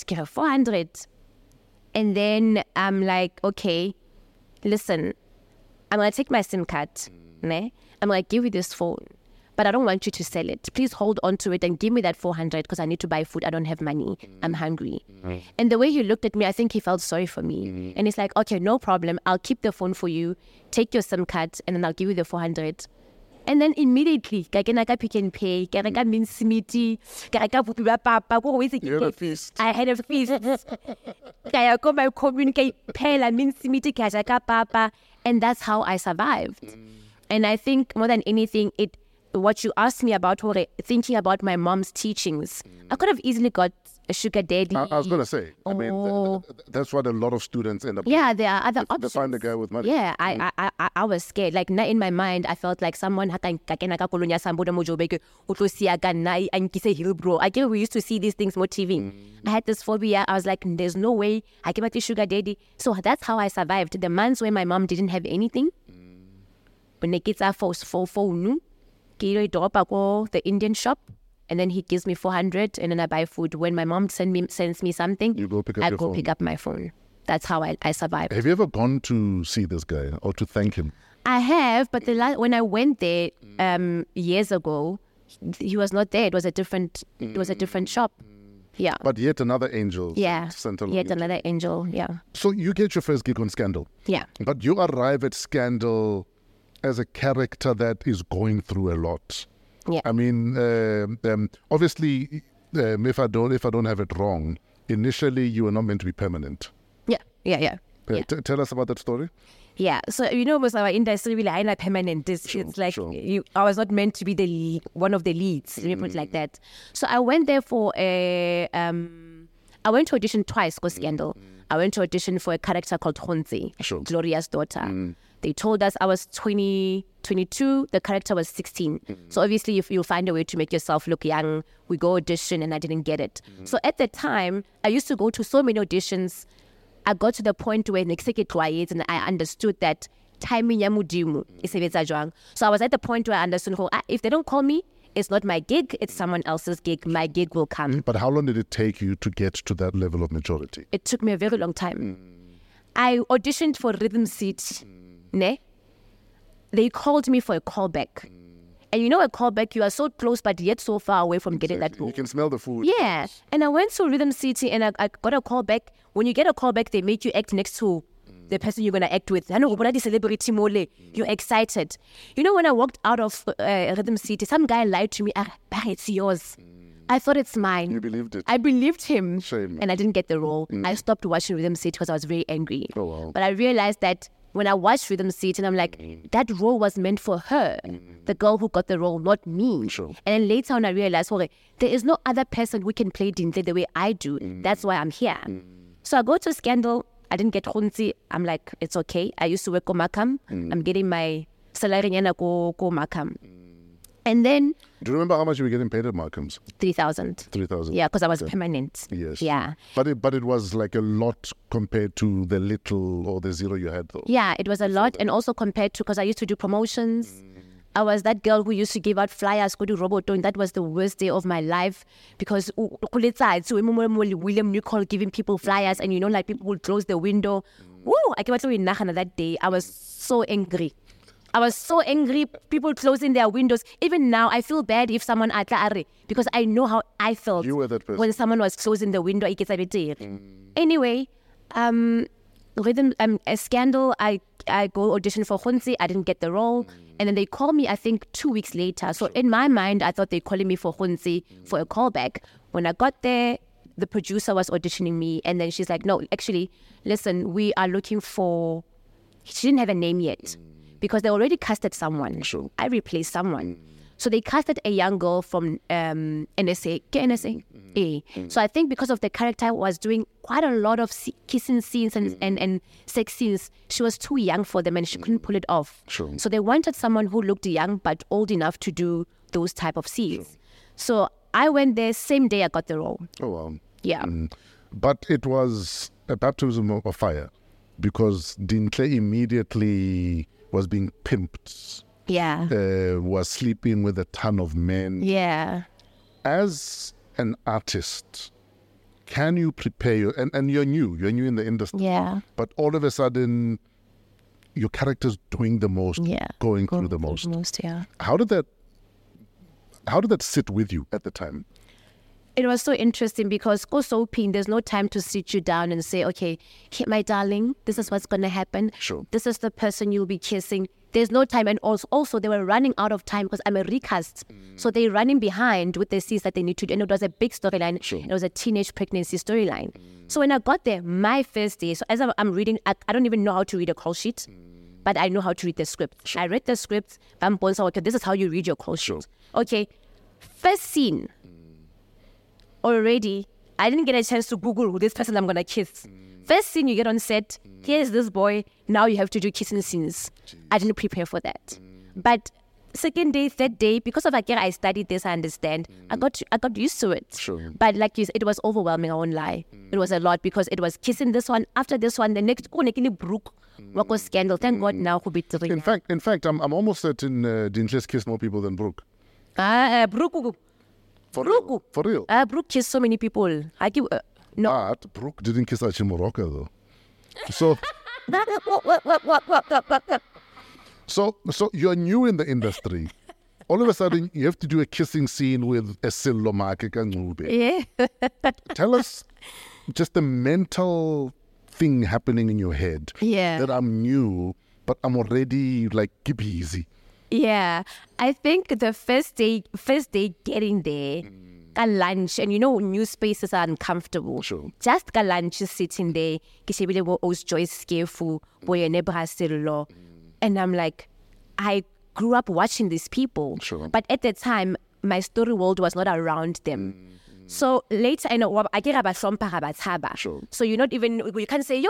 And then I'm like, okay, listen, I'm going to take my SIM card. I'm going to give you this phone. But I don't want you to sell it. Please hold on to it and give me that 400 because I need to buy food. I don't have money. I'm hungry. And the way he looked at me, I think he felt sorry for me. And he's like, okay, no problem. I'll keep the phone for you. Take your SIM card and then I'll give you the 400. And then immediately, I Pick n Pay, I had a feast. I had a feast. I got my communicate, and that's how I survived. And I think more than anything, what you asked me about, thinking about my mom's teachings, I could have easily got a sugar daddy. I was going to say, I mean, that's what a lot of students end up doing. Yeah, there are other options. They find a guy with money. Yeah, I was scared. Like, in my mind, I felt like someone I get we used to see these things more TV. I had this phobia. I was like, there's no way I can get a sugar daddy. So that's how I survived. The months when my mom didn't have anything, when the kids are for phone, the Indian shop, and then he gives me 400, and then I buy food. When my mom sends me something, you go pick up I go pick up my phone. That's how I survived. Have you ever gone to see this guy or to thank him? I have, but when I went there years ago, he was not there. It was a different shop. Yeah. But yet another angel. Yeah. Yet another angel. Yeah. So you get your first gig on Scandal. Yeah. But you arrive at Scandal as a character that is going through a lot. Yeah. I mean, obviously, if I don't have it wrong, initially you were not meant to be permanent. Yeah. Tell us about that story. Yeah. So with our industry, really, I'm not permanent. It's like I was not meant to be one of the leads. Let me put it like that. So I went there for I went to audition twice for Scandal. I went to audition for a character called Honzi, Gloria's daughter. They told us I was 22, the character was 16. So obviously if you'll find a way to make yourself look young, we go audition and I didn't get it. So at the time, I used to go to so many auditions. I got to the point where and I understood that timing ya mudimu isebetsa jwang. So I was at the point where I understood, if they don't call me, it's not my gig, it's someone else's gig. My gig will come. But how long did it take you to get to that level of maturity? It took me a very long time. I auditioned for Rhythm City. They called me for a callback. And a callback, you are so close but yet so far away from getting that role. You can smell the food. Yeah. And I went to Rhythm City and I got a callback. When you get a callback, they make you act next to the person you're going to act with. I know, but celebrity mole. You're excited. When I walked out of Rhythm City, some guy lied to me. It's yours. I thought it's mine. You believed it. I believed him. Shame. And I didn't get the role. I stopped watching Rhythm City because I was very angry. Oh, wow. But I realized that when I watched Rhythm City, and I'm like, that role was meant for her, the girl who got the role, not me. Sure. And then later on, I realized, there is no other person who can play Dintle the way I do. That's why I'm here. So I go to Scandal. I didn't get Khunzi. I'm like, it's okay. I used to work go Makam. I'm getting my salary go Makam. And then Do you remember how much you were getting paid at Markham's? 3,000. 3,000. Yeah, because I was permanent. Yes. Yeah. But it was like a lot compared to the little or the zero you had, though. Yeah, it was a lot. And also compared to, because I used to do promotions. I was that girl who used to give out flyers, go to Roboton. That was the worst day of my life because William Nicole giving people flyers and like people would close the window. Woo! I came out that day. I was so angry. People closing their windows. Even now, I feel bad if someone because I know how I felt. You were that person. When someone was closing the window. Anyway, a scandal. I go audition for Khunzi. I didn't get the role. And then they call me, I think, 2 weeks later. So in my mind, I thought they were calling me for Khunzi for a callback. When I got there, the producer was auditioning me. And then she's like, no, actually, listen, we are looking for... She didn't have a name yet because they already casted someone. Sure. I replaced someone. So they casted a young girl from NSA. So I think because of the character was doing quite a lot of kissing scenes and sex scenes, she was too young for them and she couldn't pull it off. Sure. So they wanted someone who looked young but old enough to do those type of scenes. Sure. So I went there, same day I got the role. Oh, wow. Yeah. But it was a baptism of fire because Dintle immediately was being pimped. Yeah. Was sleeping with a ton of men. Yeah. As an artist, can you prepare and you're new in the industry. Yeah. But all of a sudden, your character's doing the most, going through the most. Yeah. How did that sit with you at the time? It was so interesting because go soaping, there's no time to sit you down and say, okay, my darling, this is what's going to happen. Sure. This is the person you'll be kissing. There's no time. And also they were running out of time because I'm a recast. So they're running behind with the scenes that they need to do. And it was a big storyline. Sure. It was a teenage pregnancy storyline. So when I got there, my first day, so as I'm reading, I don't even know how to read a call sheet, but I know how to read the script. Sure. I read the script. Okay, this is how you read your call sheet. Sure. Okay, first scene. Already, I didn't get a chance to Google who this person I'm going to kiss. First scene you get on set, here's this boy, now you have to do kissing scenes. I didn't prepare for that. But second day, third day, because of I studied this, I understand, I got used to it. Sure. But like you said, it was overwhelming, I won't lie. It was a lot because it was kissing this one, after this one, the next, what was scandal. Thank God now who be three. In fact, I'm almost certain Dintle's kissed more people than Brooke. Brooke. For real? Brooke kissed so many people. I give... no. But Brooke didn't kiss Achimoroka though. So you're new in the industry. All of a sudden, you have to do a kissing scene with a Silomake Kangube. Yeah. Tell us just the mental thing happening in your head. Yeah. That I'm new, but I'm already like, keep easy. Yeah, I think the first day getting there, ka lunch, and new spaces are uncomfortable. Sure. Just ka lunch, sitting there, Joyce Skefu, and I'm like, I grew up watching these people, Sure. but at the time, my story world was not around them. So later, I know I get about Sure. So you're not even, you can't say, yo,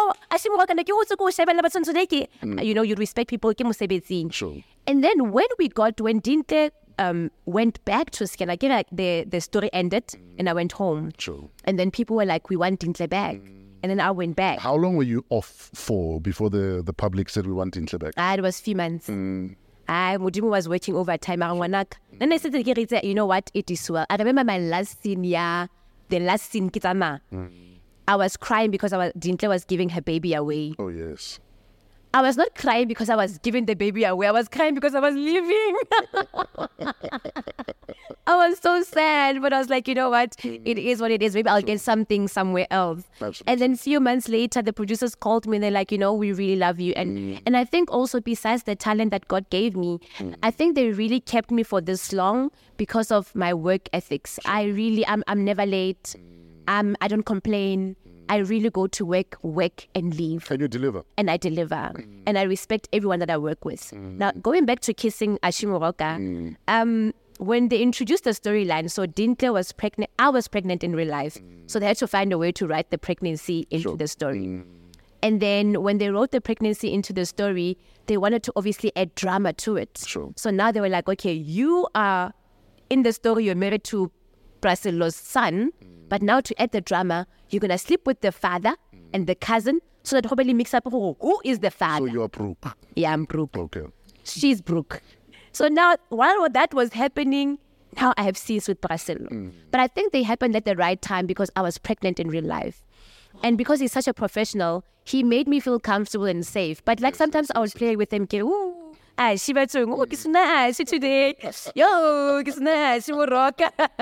you respect people. Sure. And then when Dintle went back to Scan, I get the story ended and I went home. Sure. And then people were like, we want Dintle back. And then I went back. How long were you off for before the public said we want Dintle back? It was 3 months. Mudimu was working overtime. Then I said, you know what? It is well. I remember my last scene, the last scene, Kitama. I was crying because Dintle was giving her baby away. Oh, yes. I was not crying because I was giving the baby away. I was crying because I was leaving. I was so sad, but I was like, you know what? It is what it is. Maybe I'll get something somewhere else. Absolutely. And then a few months later, the producers called me and they're like, we really love you. And I think also besides the talent that God gave me, I think they really kept me for this long because of my work ethics. I'm never late. I don't complain. I really go to work, and leave. Can you deliver? And I deliver. And I respect everyone that I work with. Now, going back to kissing Achimoroka, when they introduced the storyline, so Dintle was pregnant, I was pregnant in real life. So they had to find a way to write the pregnancy into the story. And then when they wrote the pregnancy into the story, they wanted to obviously add drama to it. Sure. So now they were like, okay, you are, in the story, you're married to Bracelo's son, but now to add the drama, you're going to sleep with the father and the cousin, so that probably mix up who is the father. So you're Brooke. Yeah, I'm Brooke. Okay. She's Brooke. So now, while that was happening, now I have scenes with Bracelo. But I think they happened at the right time because I was pregnant in real life. And because he's such a professional, he made me feel comfortable and safe. But like sometimes I would play with him, ooh, she was doing, oh, it's nice today. Yo, it's nice, she will rock.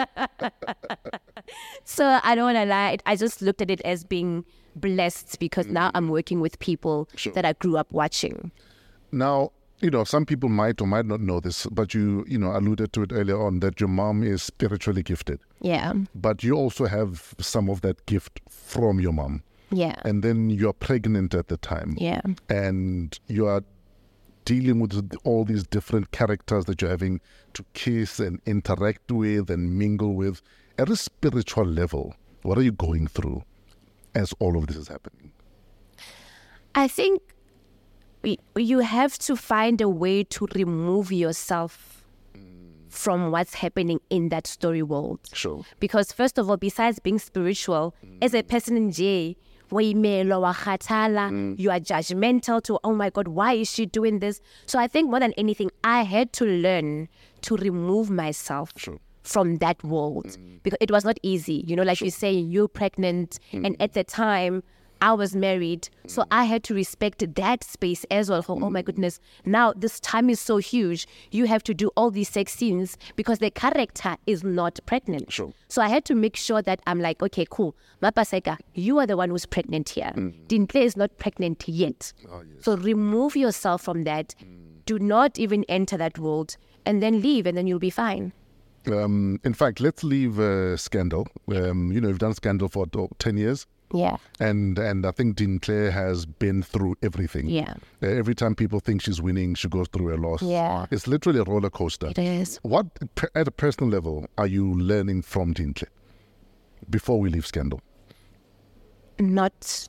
So I don't want to lie, I just looked at it as being blessed because now I'm working with people that I grew up watching. Now, some people might or might not know this, but you alluded to it earlier on that your mom is spiritually gifted. Yeah. But you also have some of that gift from your mom. Yeah. And then you're pregnant at the time. Yeah. And you are dealing with all these different characters that you're having to kiss and interact with and mingle with. At a spiritual level, what are you going through as all of this is happening? I think you have to find a way to remove yourself from what's happening in that story world. Sure. Because first of all, besides being spiritual, as a person in J, you are judgmental to, oh my God, why is she doing this? So I think more than anything, I had to learn to remove myself from that world. Because it was not easy. Like you say, you're pregnant, and at the time, I was married, so I had to respect that space as well. Oh my goodness, now this time is so huge. You have to do all these sex scenes because the character is not pregnant. Sure. So I had to make sure that I'm like, okay, cool. Mapaseka, you are the one who's pregnant here. Dintle is not pregnant yet. Oh, yes. So remove yourself from that. Do not even enter that world and then leave, and then you'll be fine. In fact, let's leave Scandal. You've done Scandal for 10 years. Yeah. And I think Dintle has been through everything. Yeah. Every time people think she's winning, she goes through a loss. Yeah. It's literally a roller coaster. It is. What, at a personal level, are you learning from Dintle before we leave Scandal? Not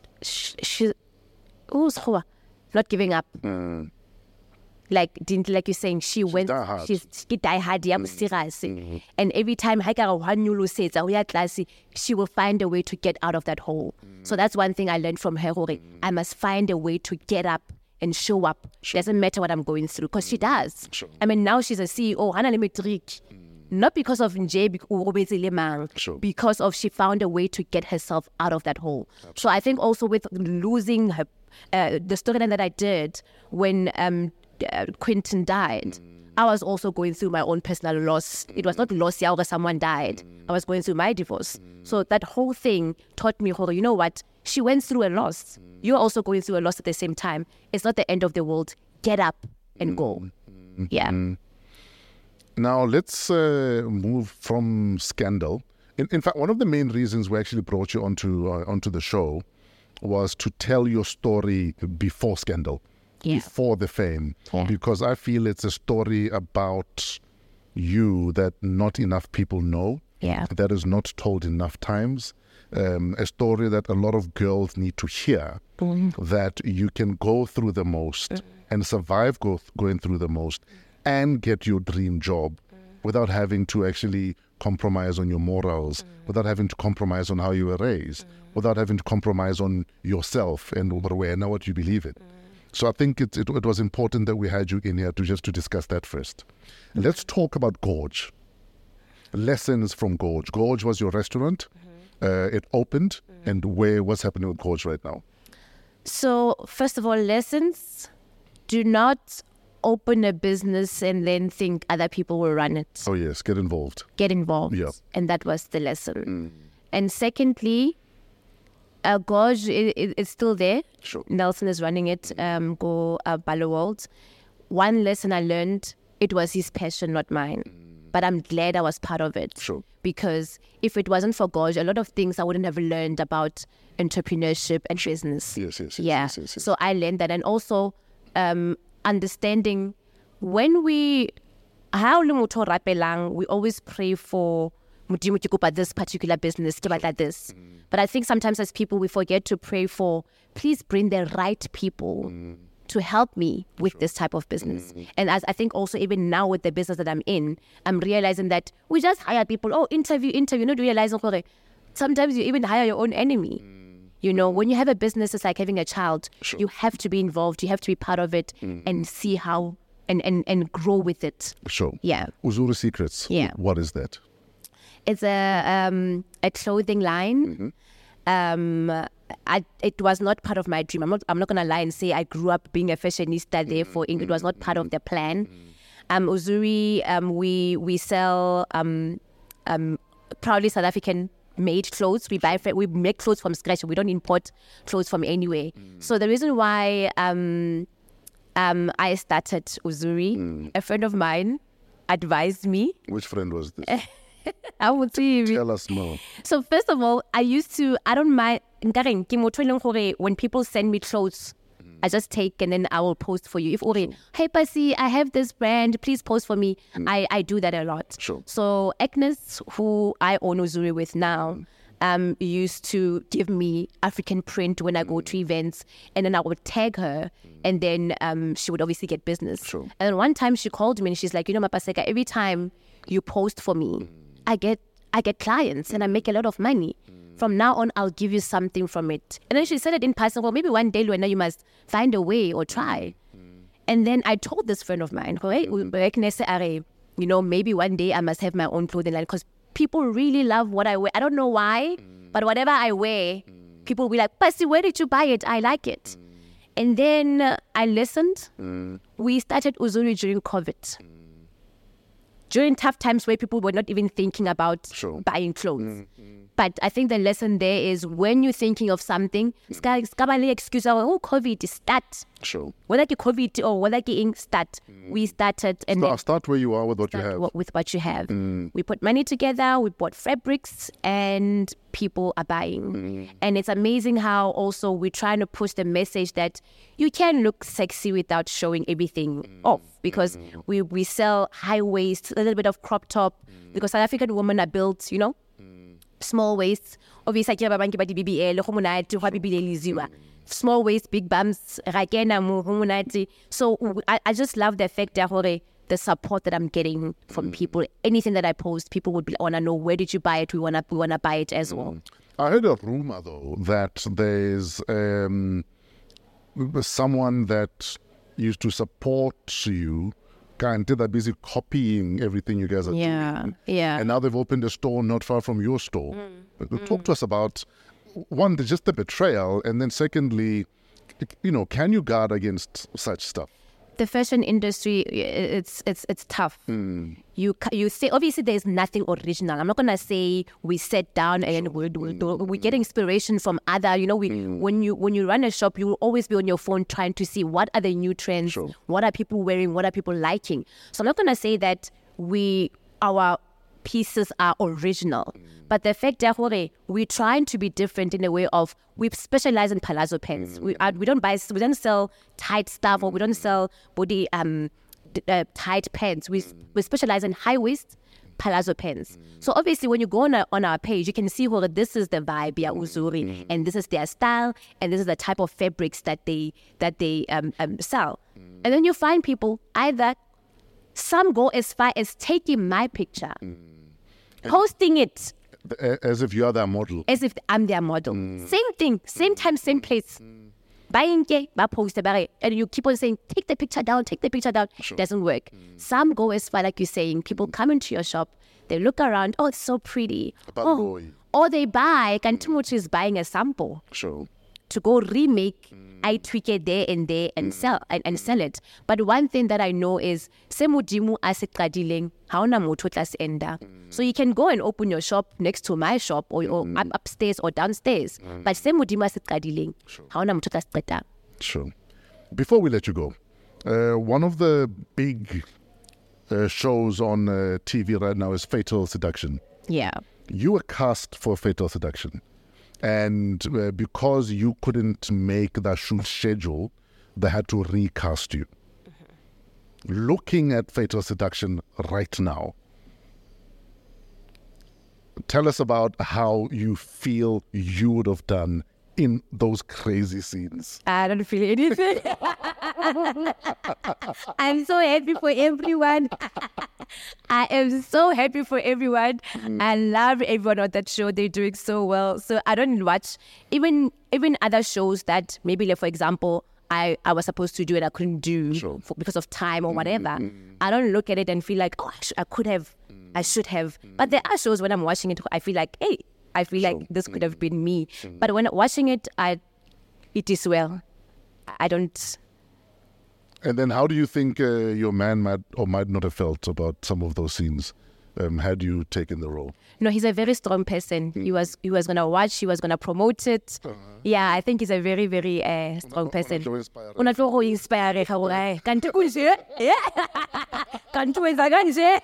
giving up. Like you're saying, she went, she die hard, and every time she will find a way to get out of that hole. So that's one thing I learned from her. I must find a way to get up and show up. Doesn't matter what I'm going through, because she does. I mean, now she's a CEO, not because of because of she found a way to get herself out of that hole. So I think also with losing her, the storyline that I did when Quentin died, I was also going through my own personal loss. It was not loss or someone died. I was going through my divorce. So that whole thing taught me, you know what? She went through a loss. You're also going through a loss at the same time. It's not the end of the world. Get up and go. Yeah. Now let's move from Scandal. In fact, one of the main reasons we actually brought you onto the show was to tell your story before Scandal. Yeah. Before the fame, because I feel it's a story about you that not enough people know, that is not told enough times, a story that a lot of girls need to hear, that you can go through the most and survive going through the most and get your dream job without having to actually compromise on your morals, without having to compromise on how you were raised, without having to compromise on yourself and what you believe in. So I think it was important that we had you in here to discuss that first. Let's talk about Gorge. Lessons from Gorge. Gorge was your restaurant. It opened. And what's happening with Gorge right now? So first of all, lessons. Do not open a business and then think other people will run it. Oh yes, get involved. Get involved. Yeah. And that was the lesson. And secondly, Gorge is still there. Sure. Nelson is running it. Go Balo World. One lesson I learned, it was his passion, not mine. But I'm glad I was part of it. Sure. Because if it wasn't for Gorge, a lot of things I wouldn't have learned about entrepreneurship and business. Yes. So I learned that, and also understanding when we always pray for Mudimu ke kopa this particular business, ke batla this. But I think sometimes as people, we forget to pray for, please bring the right people to help me with this type of business. And as I think also even now with the business that I'm in, I'm realizing that we just hire people, interview, not realizing sometimes you even hire your own enemy. You know, when you have a business, it's like having a child. You have to be involved. You have to be part of it and see how and grow with it. Sure. Yeah. Uzuri Secrets. Yeah. What is that? It's a clothing line. It was not part of my dream. I'm not gonna lie and say I grew up being a fashionista. Therefore, it was not part of the plan. Uzuri, we sell proudly South African made clothes. We make clothes from scratch. We don't import clothes from anywhere. So the reason why I started Uzuri, a friend of mine advised me. Which friend was this? I would say. Tell us more. So first of all, I don't mind. When people send me clothes, I just take and then I will post for you. If hey Pasi, I have this brand, please post for me. I do that a lot. Sure. So Agnes, who I own Uzuri with now, used to give me African print when I go to events, and then I would tag her, and then she would obviously get business. Sure. And then one time she called me and she's like, Mapaseka, every time you post for me, I get clients and I make a lot of money. From now on, I'll give you something from it. And then she said it in passing, well, maybe one day, Luena, you must find a way or try. And then I told this friend of mine, maybe one day I must have my own clothing line because people really love what I wear. I don't know why, but whatever I wear, people will be like, Pasi, where did you buy it? I like it. And then I listened. We started Uzuri during COVID. During tough times where people were not even thinking about buying clothes. But I think the lesson there is when you're thinking of something, excuse COVID is start. Sure. Whether it's COVID or whether it's start, we started. And start where you are with what you have. With what you have. We put money together, we bought fabrics, and people are buying. And it's amazing how also we're trying to push the message that you can look sexy without showing everything off. Because we sell high waist, a little bit of crop top, because South African women are built, small waists. Obviously, small waist, big bums. So I just love the fact that the support that I'm getting from people. Anything that I post, people would want to know, where did you buy it? We wanna buy it as well. I heard a rumor though that there's someone that used to support you. They're busy copying everything you guys are doing. Yeah. And now they've opened a store not far from your store. Talk to us about, one, just the betrayal, and then secondly, can you guard against such stuff? The fashion industry, it's tough. You say, obviously there's nothing original. I'm not gonna say we sat down and we get inspiration from other. When you run a shop, you will always be on your phone trying to see what are the new trends, what are people wearing, what are people liking. So I'm not gonna say that our pieces are original. But the fact that we're trying to be different in a way of we specialize in palazzo pants. We don't sell tight stuff, or we don't sell body tight pants. We specialize in high waist palazzo pants. So obviously when you go on our page, you can see this is the vibe, Uzuri, and this is their style, and this is the type of fabrics that they sell. And then you find people, either some go as far as taking my picture, posting it. As if you are their model. As if I'm their model. Same thing, same time, same place. Buying post and you keep on saying, take the picture down. Doesn't work. Some go as far, like you're saying, people come into your shop, they look around, it's so pretty. Or they buy, Kantimuchi is buying a sample. Sure. To go remake, I tweak it there and sell it. But one thing that I know is semudimu asekadileng haona motho tlas enda. So you can go and open your shop next to my shop or upstairs or downstairs. But semudimu asekadileng haona motho tlas qeta. Sure. Before we let you go, one of the big shows on TV right now is Fatal Seduction. Yeah. You were cast for Fatal Seduction. And because you couldn't make the shoot schedule, they had to recast you. Looking at Fatal Seduction right now, Tell us about how you feel you would have done in those crazy scenes. I don't feel anything. I'm so happy for everyone. I am so happy for everyone. I love everyone on that show. They're doing so well. So I don't watch even other shows that maybe, like, for example, I was supposed to do and I couldn't do because of time or whatever. I don't look at it and feel like, oh, I could have, I should have. But there are shows when I'm watching it, I feel like, hey, I feel like this could have been me. But when watching it, it is well. I don't. And then how do you think your man might or might not have felt about some of those scenes had you taken the role? No, he's a very strong person. He was going to watch, he was going to promote it. Yeah, I think he's a very, very strong person. Una tlo go inspire ka gore kanti kunje. Kanti wenza kanje.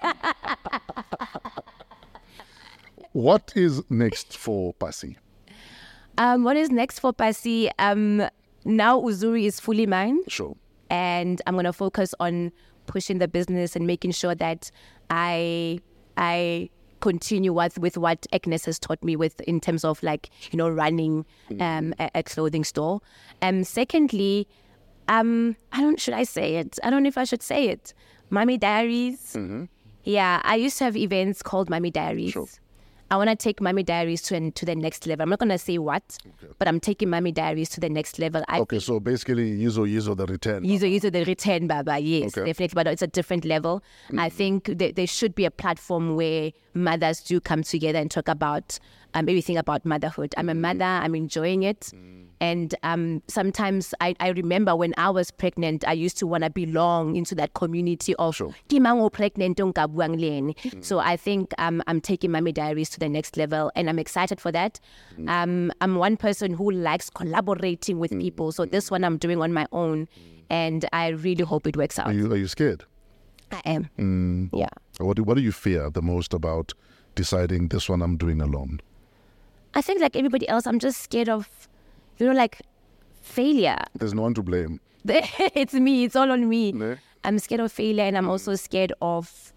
What is next for Pasi? What is next for Pasi? Now Uzuri is fully mine. Sure. And I'm going to focus on pushing the business and making sure that I continue with what Agnes has taught me with in terms of, like, running a clothing store. Secondly, should I say it? I don't know if I should say it. Mommy Diaries. Yeah, I used to have events called Mommy Diaries. Sure. I want to take Mommy Diaries to the next level. I'm not going to say what, but I'm taking Mommy Diaries to the next level. So basically, Yizo the return. Yizo the return, Baba. Yes, definitely. But it's a different level. I think there should be a platform where mothers do come together and talk about everything about motherhood. I'm a mother. I'm enjoying it. And sometimes I remember when I was pregnant, I used to want to belong into that community of Kimango pregnant. So I think I'm taking Mommy Diaries to the next level, and I'm excited for that. I'm one person who likes collaborating with people. So this one I'm doing on my own, and I really hope it works out. Are you scared? I am. Yeah. What do you fear the most about deciding this one I'm doing alone? I think, like everybody else, I'm just scared of, like, failure. There's no one to blame. It's me. It's all on me. Ne? I'm scared of failure, and I'm also scared of,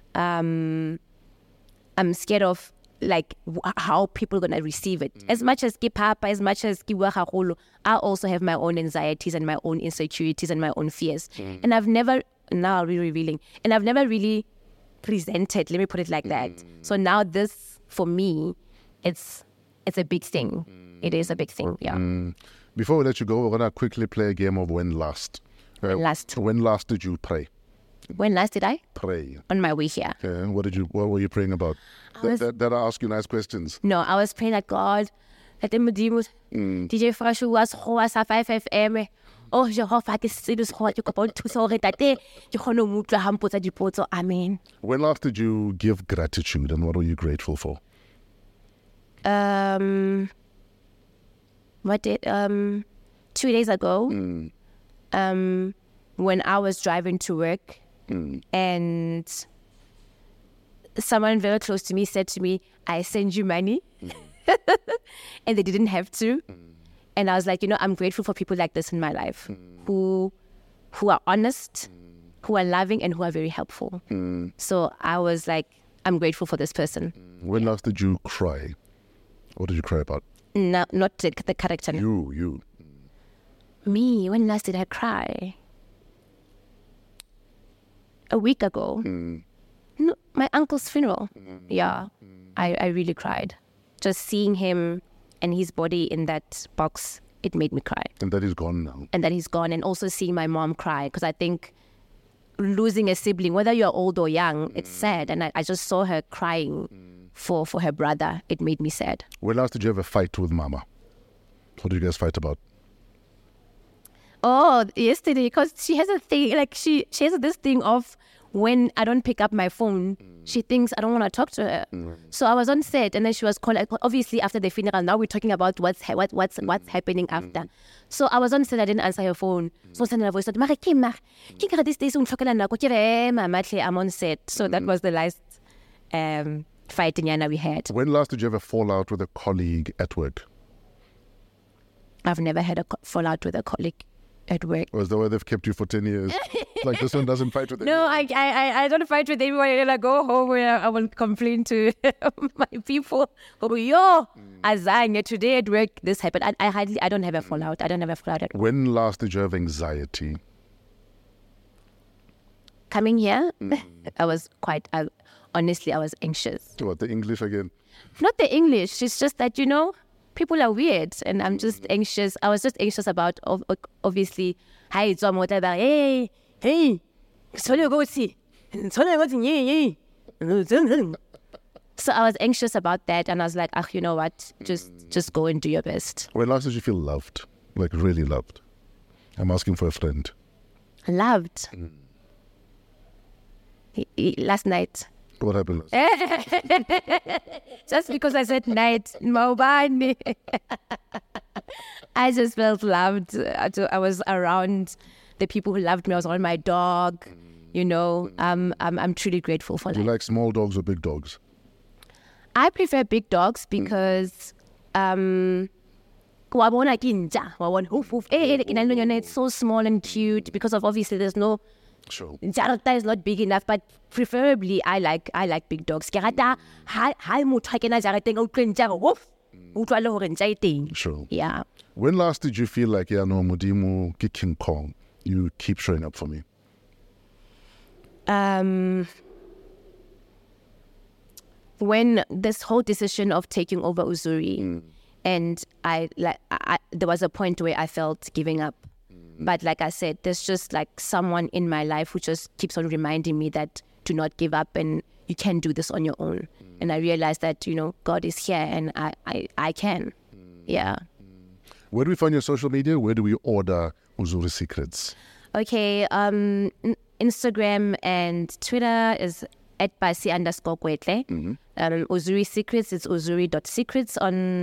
like, how people are going to receive it. As much as Kipapa, as much as Kiwahaholo, I also have my own anxieties and my own insecurities and my own fears. And I've never, now really revealing, and I've never really presented, let me put it like that. So now this, for me, it's a big thing. It is a big thing, yeah. Before we let you go, we're going to quickly play a game of When Last. When last did you pray? When last did I? Pray. On my way here. Okay. What were you praying about? That I ask you nice questions. No, I was praying that God, that DJ Frashu was Hoasa 5 FM. Oh, Jehovah, I see this hot. You can to so that day. You can no move to Hampota Dipoto. Amen. When last did you give gratitude, and what are you grateful for? 2 days ago, when I was driving to work, and someone very close to me said to me, I send you money, and they didn't have to. And I was like, I'm grateful for people like this in my life, who are honest, who are loving, and who are very helpful. So I was like, I'm grateful for this person. When last did you cry? What did you cry about? No, not the character. You. Me, when last did I cry? A week ago. No, my uncle's funeral. Yeah, I really cried. Just seeing him and his body in that box, it made me cry. And that is gone now. And that he's gone. And also seeing my mom cry, because I think losing a sibling, whether you're old or young, it's sad. And I just saw her crying for her brother. It made me sad. When last did you have a fight with Mama? What did you guys fight about? Oh, yesterday, because she has a thing, like she has this thing of when I don't pick up my phone, she thinks I don't want to talk to her. So I was on set, and then she was calling. Obviously, after the funeral, now we're talking about what's happening after. So I was on set, I didn't answer her phone. So I sent her a voice note, I'm on set. So that was the last fighting we had. When last did you have a fallout with a colleague at work? I've never had a fallout with a colleague. At work. Or is that why they've kept you for 10 years? Like this one doesn't fight with anyone? No, I don't fight with anyone. I go home where I will complain to my people. Yo, Azanya, today at work, this happened. I don't have a fallout. I don't have a fallout at work. When last did you have anxiety? Coming here, I was honestly, I was anxious. What, the English again? Not the English. It's just that, people are weird and I'm just anxious. I was just anxious about, obviously, hey, so I was anxious about that and I was like, you know what? Just go and do your best. When last did you feel loved? Like really loved? I'm asking for a friend. Loved? Last night. What happened last night? Just because I said night, Maubani. I just felt loved. I was around the people who loved me. I was around my dog. I'm truly grateful for Do you that. like small dogs or big dogs? I prefer big dogs because it's so small and cute because of obviously there's no Sure. Jarata is not big enough, but preferably I like big dogs. Sure. Yeah. When last did you feel like, no, Mudimu, King Kong, you keep showing up for me? When this whole decision of taking over Uzuri, and there was a point where I felt giving up. But like I said, there's just like someone in my life who just keeps on reminding me that do not give up and you can do this on your own. And I realized that, God is here and I can. Yeah. Where do we find your social media? Where do we order Uzuri Secrets? Okay. Instagram and Twitter is @basi_kwetle. Uzuri Secrets is uzuri.secrets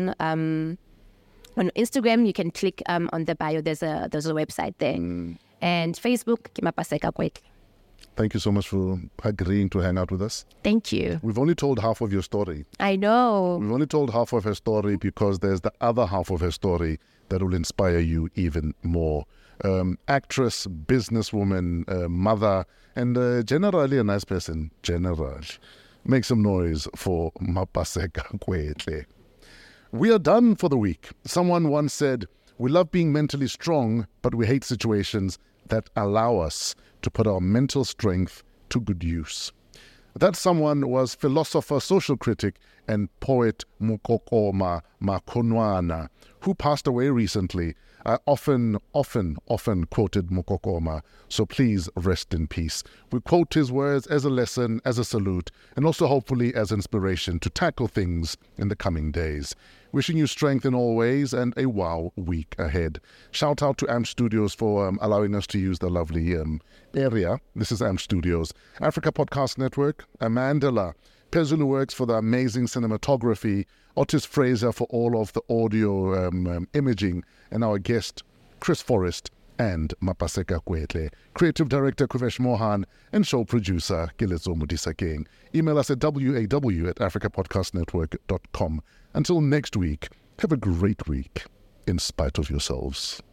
on Instagram. You can click on the bio. There's a website there. And Facebook, Mapaseka Kwetle. Thank you so much for agreeing to hang out with us. Thank you. We've only told half of your story. I know. We've only told half of her story because there's the other half of her story that will inspire you even more. Actress, businesswoman, mother, and generally a nice person. General. Make some noise for Mapaseka Kwetle. We are done for the week. Someone once said, we love being mentally strong, but we hate situations that allow us to put our mental strength to good use. That someone was philosopher, social critic, and poet Mokokoma Makonwana, who passed away recently. I often quoted Mokokoma, so please rest in peace. We quote his words as a lesson, as a salute, and also hopefully as inspiration to tackle things in the coming days. Wishing you strength in all ways and a wow week ahead. Shout out to AMP Studios for allowing us to use the lovely area. This is AMP Studios. Africa Podcast Network, Amandala. Pezulu Works for the amazing cinematography. Otis Fraser for all of the audio imaging. And our guest, Chris Forrest and Mapaseka Kwetle. Creative Director Kuvesh Mohan and show producer Gilezo Mudisa-King. Email us at waw@africapodcastnetwork.com. Until next week, have a great week in spite of yourselves.